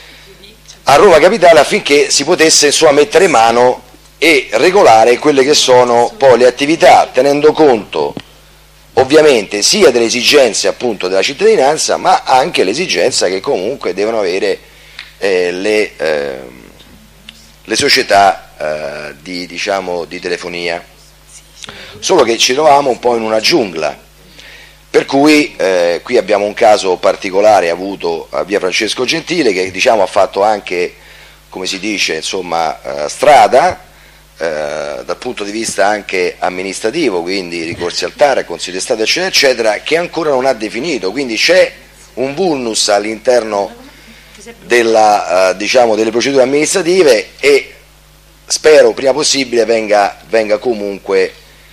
a Roma Capitale, affinché si potesse insomma mettere mano e regolare quelle che sono poi le attività, tenendo conto ovviamente sia delle esigenze appunto della cittadinanza, ma anche l'esigenza che comunque devono avere eh, le, eh, le società eh, di, diciamo, di telefonia. Solo che ci trovavamo un po' in una giungla, per cui eh, qui abbiamo un caso particolare avuto a via Francesco Gentile, che diciamo ha fatto anche, come si dice, insomma, eh, strada eh, dal punto di vista anche amministrativo, quindi ricorsi al T A R, Consiglio di Stato, eccetera, eccetera, che ancora non ha definito, quindi c'è un vulnus all'interno della, eh, diciamo, delle procedure amministrative, e spero prima possibile venga, venga comunque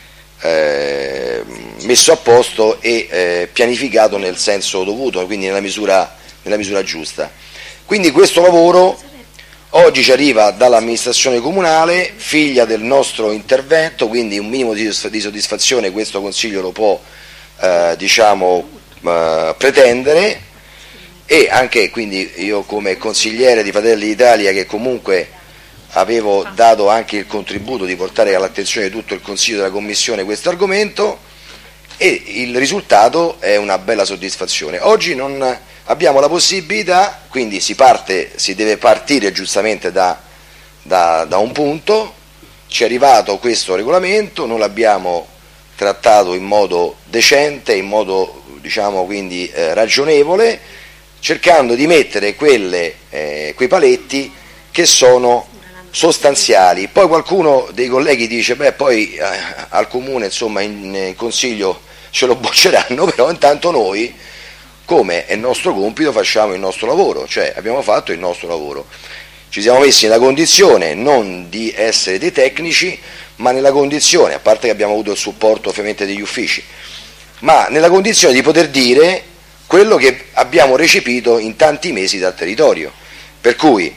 eh, messo a posto e eh, pianificato nel senso dovuto, quindi nella misura, nella misura giusta. Quindi questo lavoro oggi ci arriva dall'amministrazione comunale, figlia del nostro intervento, quindi un minimo di soddisfazione questo Consiglio lo può eh, diciamo, eh, pretendere, e anche quindi io come consigliere di Fratelli d'Italia, che comunque avevo dato anche il contributo di portare all'attenzione di tutto il Consiglio della Commissione questo argomento, e il risultato è una bella soddisfazione. Oggi non abbiamo la possibilità, quindi si parte, si deve partire giustamente da, da, da un punto, ci è arrivato questo regolamento, noi l'abbiamo trattato in modo decente, in modo diciamo quindi eh, ragionevole, cercando di mettere quelle, eh, quei paletti che sono sostanziali. Poi qualcuno dei colleghi dice beh poi eh, al comune insomma in, in consiglio ce lo bocceranno, però intanto noi, come è il nostro compito, facciamo il nostro lavoro, cioè abbiamo fatto il nostro lavoro, ci siamo messi nella condizione non di essere dei tecnici, ma nella condizione, a parte che abbiamo avuto il supporto ovviamente degli uffici, ma nella condizione di poter dire quello che abbiamo recepito in tanti mesi dal territorio, per cui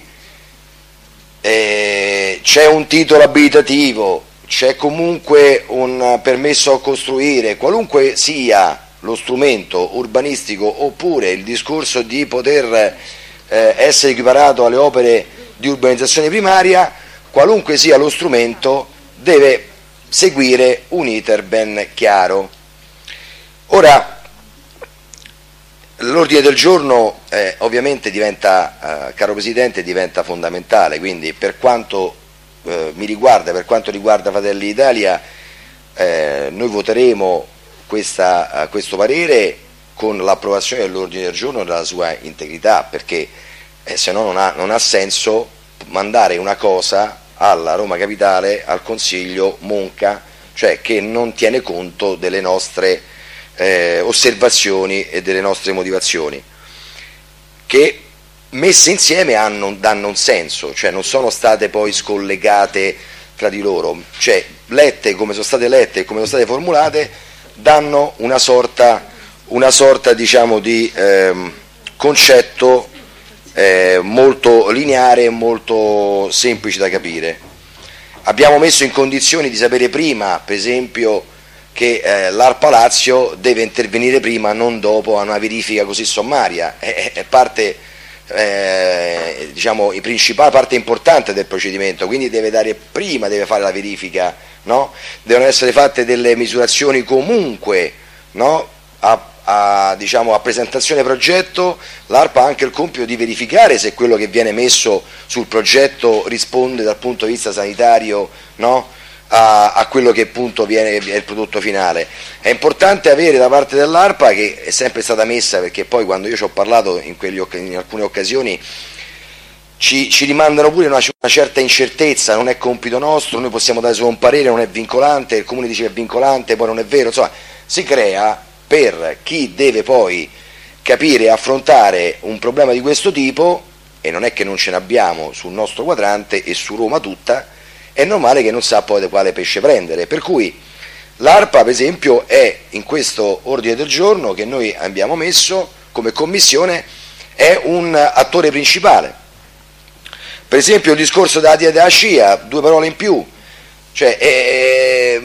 eh, c'è un titolo abilitativo, c'è comunque un permesso a costruire, qualunque sia lo strumento urbanistico, oppure il discorso di poter eh, essere equiparato alle opere di urbanizzazione primaria, qualunque sia lo strumento deve seguire un iter ben chiaro. Ora, l'ordine del giorno eh, ovviamente diventa, eh, caro Presidente, diventa fondamentale, quindi per quanto eh, mi riguarda, per quanto riguarda Fratelli d'Italia, eh, noi voteremo questa, uh, questo parere con l'approvazione dell'ordine del giorno nella sua integrità, perché eh, se no non ha, non ha senso mandare una cosa alla Roma Capitale, al Consiglio Monca, cioè che non tiene conto delle nostre eh, osservazioni e delle nostre motivazioni, che messe insieme hanno, danno un senso, cioè non sono state poi scollegate tra di loro, cioè lette come sono state lette e come sono state formulate danno una sorta, una sorta diciamo di ehm, concetto eh, molto lineare e molto semplice da capire. Abbiamo messo in condizioni di sapere prima, per esempio, che eh, l'ARPA Lazio deve intervenire prima, non dopo, a una verifica così sommaria, è, è parte, eh, diciamo, la principale parte importante del procedimento, quindi deve dare prima, deve fare la verifica, no? Devono essere fatte delle misurazioni comunque, no? a, a, diciamo, a presentazione progetto l'ARPA ha anche il compito di verificare se quello che viene messo sul progetto risponde dal punto di vista sanitario, no? a, a quello che appunto viene è il prodotto finale. È importante avere da parte dell'ARPA, che è sempre stata messa, perché poi quando io ci ho parlato in, quegli, in alcune occasioni ci, ci rimandano pure una, una certa incertezza, non è compito nostro, noi possiamo dare solo un parere, non è vincolante, il comune dice che è vincolante, poi non è vero, insomma si crea, per chi deve poi capire e affrontare un problema di questo tipo, e non è che non ce ne abbiamo sul nostro quadrante e su Roma tutta, è normale che non sa poi da quale pesce prendere, per cui l'ARPA per esempio è in questo ordine del giorno che noi abbiamo messo come commissione, è un attore principale. Per esempio il discorso della della scia, due parole in più, cioè è,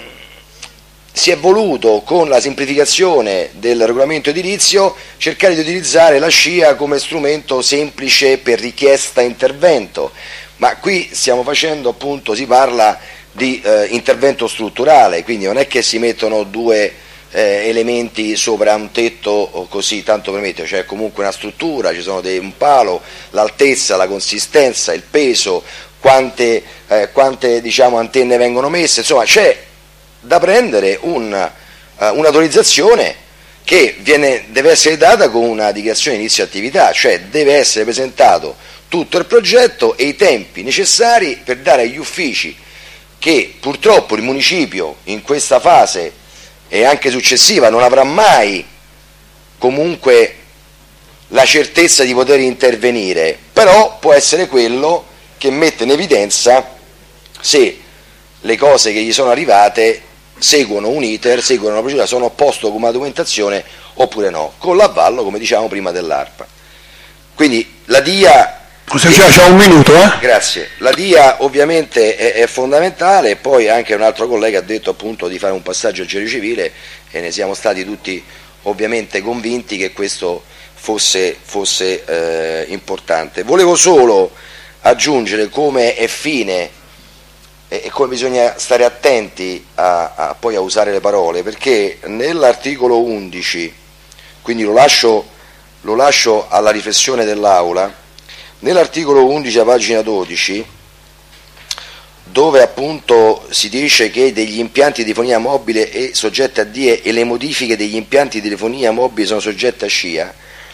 si è voluto con la semplificazione del regolamento edilizio cercare di utilizzare la scia come strumento semplice per richiesta intervento, ma qui stiamo facendo appunto, si parla di eh, intervento strutturale, quindi non è che si mettono due eh, elementi sopra un tetto o così, tanto per mettere, cioè comunque una struttura, ci sono dei, un palo, l'altezza, la consistenza, il peso, quante, eh, quante diciamo, antenne vengono messe, insomma c'è da prendere un, uh, un'autorizzazione che viene, deve essere data con una dichiarazione di inizio attività, cioè deve essere presentato tutto il progetto e i tempi necessari per dare agli uffici, che purtroppo il municipio in questa fase e anche successiva non avrà mai comunque la certezza di poter intervenire, però può essere quello che mette in evidenza se le cose che gli sono arrivate seguono un iter, seguono una procedura, sono a posto con una documentazione oppure no, con l'avvallo, come diciamo prima, dell'ARPA. Quindi la D I A... Scusa, c'è un minuto, eh? Grazie. La D I A ovviamente è, è fondamentale, e poi anche un altro collega ha detto appunto di fare un passaggio al genio civile, e ne siamo stati tutti ovviamente convinti che questo fosse, fosse eh, importante. Volevo solo aggiungere come è fine e come bisogna stare attenti a, a poi a usare le parole, perché nell'articolo undici, quindi lo lascio, lo lascio alla riflessione dell'Aula, nell'articolo undici a pagina dodici, dove appunto si dice che degli impianti di telefonia mobile è soggetta a D I E e le modifiche degli impianti di telefonia mobile sono soggette a scia,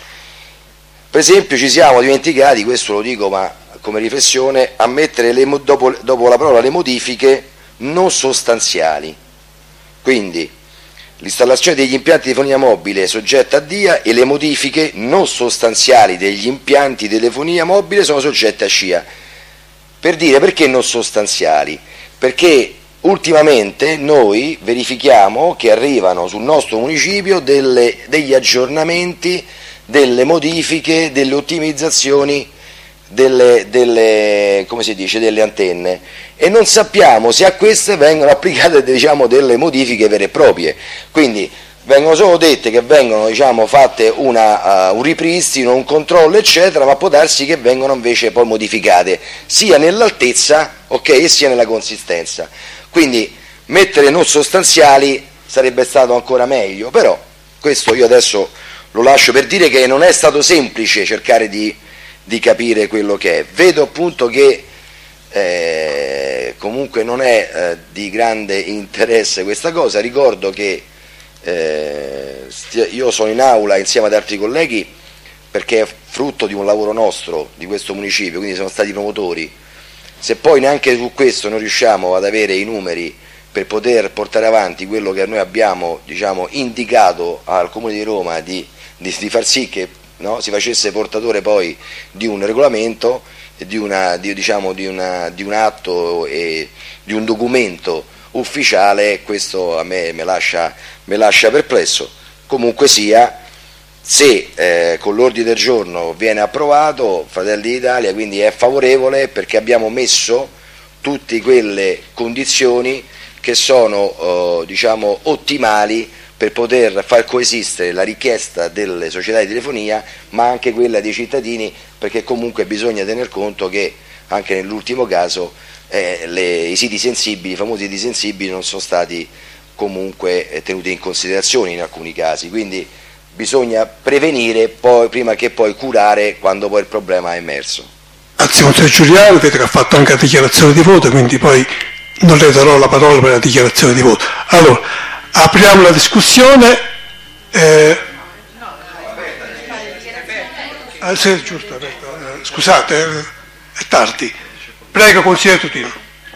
per esempio ci siamo dimenticati, questo lo dico ma come riflessione, a mettere le, dopo, dopo la parola le modifiche non sostanziali, quindi l'installazione degli impianti di telefonia mobile è soggetta a D I A e le modifiche non sostanziali degli impianti di telefonia mobile sono soggette a scia. Per dire perché non sostanziali? Perché ultimamente noi verifichiamo che arrivano sul nostro municipio delle, degli aggiornamenti, delle modifiche, delle ottimizzazioni Delle, delle, come si dice, delle antenne, e non sappiamo se a queste vengono applicate, diciamo, delle modifiche vere e proprie, quindi vengono solo dette che vengono, diciamo, fatte una, uh, un ripristino, un controllo eccetera, ma può darsi che vengono invece poi modificate sia nell'altezza, ok, e sia nella consistenza, quindi mettere non sostanziali sarebbe stato ancora meglio, però questo io adesso lo lascio per dire che non è stato semplice cercare di di capire quello che è. Vedo appunto che eh, comunque non è eh, di grande interesse questa cosa. Ricordo che eh, io sono in aula insieme ad altri colleghi perché è frutto di un lavoro nostro, di questo municipio, quindi siamo stati promotori. Se poi neanche su questo non riusciamo ad avere i numeri per poter portare avanti quello che noi abbiamo, diciamo, indicato al Comune di Roma di, di, di far sì che, no, si facesse portatore poi di un regolamento, di, una, di, diciamo, di, una, di un atto e di un documento ufficiale, questo a me me lascia, me lascia perplesso. Comunque sia, se eh, con l'ordine del giorno viene approvato, Fratelli d'Italia quindi è favorevole, perché abbiamo messo tutte quelle condizioni che sono eh, diciamo ottimali per poter far coesistere la richiesta delle società di telefonia ma anche quella dei cittadini, perché comunque bisogna tener conto che anche nell'ultimo caso eh, le, i siti sensibili, i famosi siti sensibili non sono stati comunque tenute in considerazione in alcuni casi, quindi bisogna prevenire poi, prima che poi curare quando poi il problema è emerso. Grazie Monsignor Giuliano, vedo che ha fatto anche la dichiarazione di voto, quindi poi non le darò la parola per la dichiarazione di voto. Allora, apriamo la discussione. Eh, ah, sì, giusto, aperto. Eh, scusate, eh, è tardi. Prego, consigliere Tutino.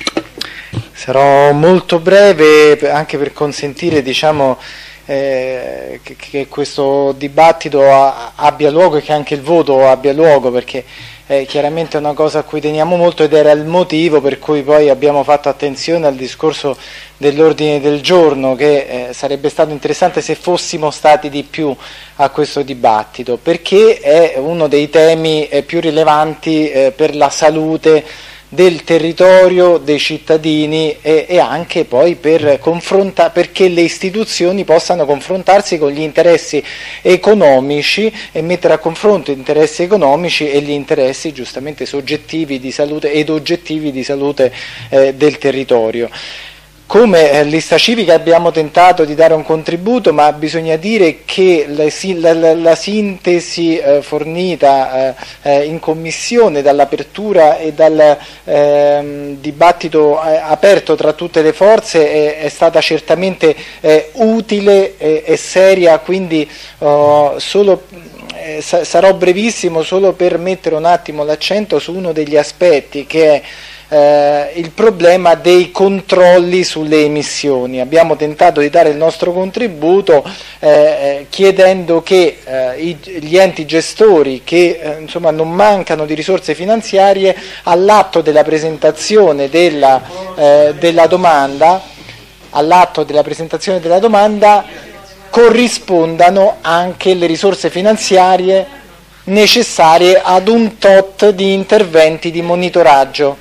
Sarò molto breve anche per consentire, diciamo, eh, che, che questo dibattito a, abbia luogo e che anche il voto abbia luogo, perché è chiaramente una cosa a cui teniamo molto ed era il motivo per cui poi abbiamo fatto attenzione al discorso dell'ordine del giorno, che eh, sarebbe stato interessante se fossimo stati di più a questo dibattito, perché è uno dei temi eh, più rilevanti eh, per la salute del territorio, dei cittadini e, e anche poi per confronta, perché le istituzioni possano confrontarsi con gli interessi economici e mettere a confronto gli interessi economici e gli interessi giustamente soggettivi di salute ed oggettivi di salute eh, del territorio. Come eh, lista civica abbiamo tentato di dare un contributo, ma bisogna dire che la, la, la sintesi eh, fornita eh, eh, in commissione dall'apertura e dal eh, dibattito eh, aperto tra tutte le forze è, è stata certamente eh, utile e, e seria, quindi oh, solo, eh, sa, sarò brevissimo solo per mettere un attimo l'accento su uno degli aspetti che è Eh, il problema dei controlli sulle emissioni. Abbiamo tentato di dare il nostro contributo eh, chiedendo che eh, i, gli enti gestori che eh, insomma non mancano di risorse finanziarie all'atto della presentazione della, eh, della domanda all'atto della presentazione della domanda corrispondano anche le risorse finanziarie necessarie ad un tot di interventi di monitoraggio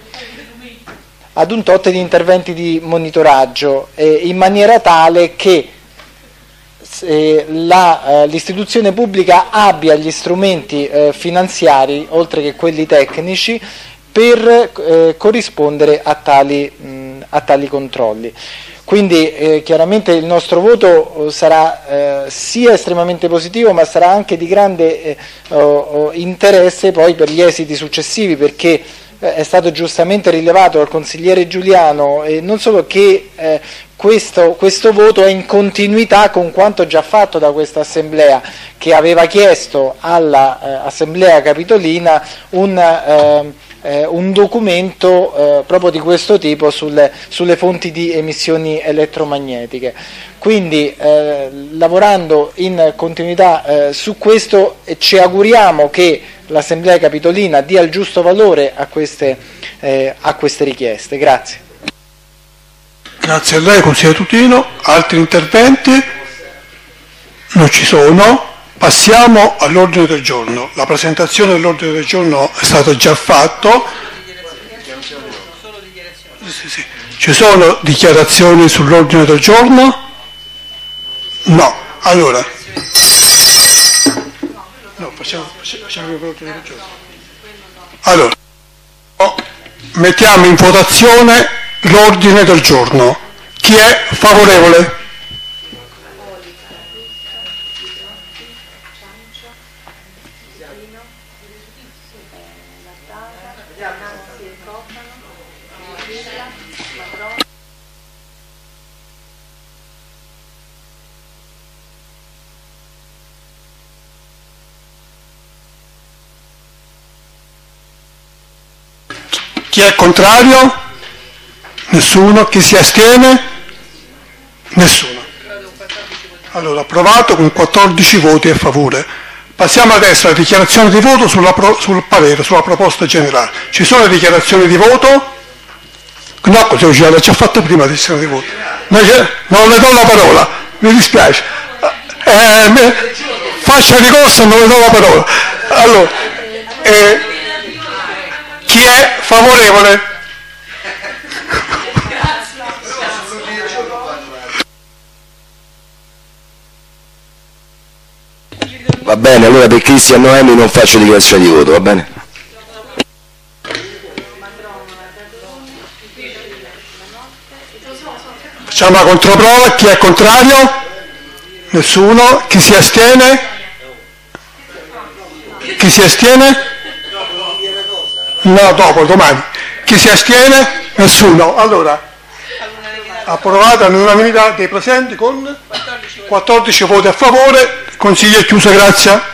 ad un tot di interventi di monitoraggio eh, in maniera tale che eh, la, eh, l'istituzione pubblica abbia gli strumenti eh, finanziari, oltre che quelli tecnici, per eh, corrispondere a tali, mh, a tali controlli. Quindi eh, chiaramente il nostro voto sarà eh, sia estremamente positivo, ma sarà anche di grande eh, oh, interesse poi per gli esiti successivi, perché è stato giustamente rilevato dal consigliere Giuliano eh, non solo che eh, questo, questo voto è in continuità con quanto già fatto da questa Assemblea, che aveva chiesto all'Assemblea eh, Capitolina un, eh, eh, un documento eh, proprio di questo tipo sulle, sulle fonti di emissioni elettromagnetiche. Quindi eh, lavorando in continuità eh, su questo eh, ci auguriamo che l'Assemblea Capitolina dia il giusto valore a queste, eh, a queste richieste. Grazie. Grazie a lei, consigliere Tutino. Altri interventi? Non ci sono. Passiamo all'ordine del giorno. La presentazione dell'ordine del giorno è stata già fatta. Sì, sì. Ci sono dichiarazioni sull'ordine del giorno? No. Allora. No, facciamo, facciamo l'ordine del giorno. Allora, mettiamo in votazione l'ordine del giorno. Chi è favorevole? Chi è contrario? Nessuno. Chi si astiene? Nessuno. Allora, approvato con quattordici voti a favore. Passiamo adesso alla dichiarazione di voto sulla pro, sul parere, sulla proposta generale. Ci sono dichiarazioni di voto? No, così l'ho già fatta prima la dichiarazione di voto. Non le do la parola, mi dispiace. Eh, me, faccia ricorso e non le do la parola. Allora, eh, chi è favorevole? Va bene, allora per Cristian Noemi non faccio dichiarazione di voto, va bene? Facciamo la controprova. Chi è contrario? Nessuno. Chi si astiene? Chi si astiene? No, dopo, domani. Chi si astiene? Nessuno. Allora, approvata all'unanimità dei presenti con quattordici voti a favore. Consiglio è chiuso, grazie.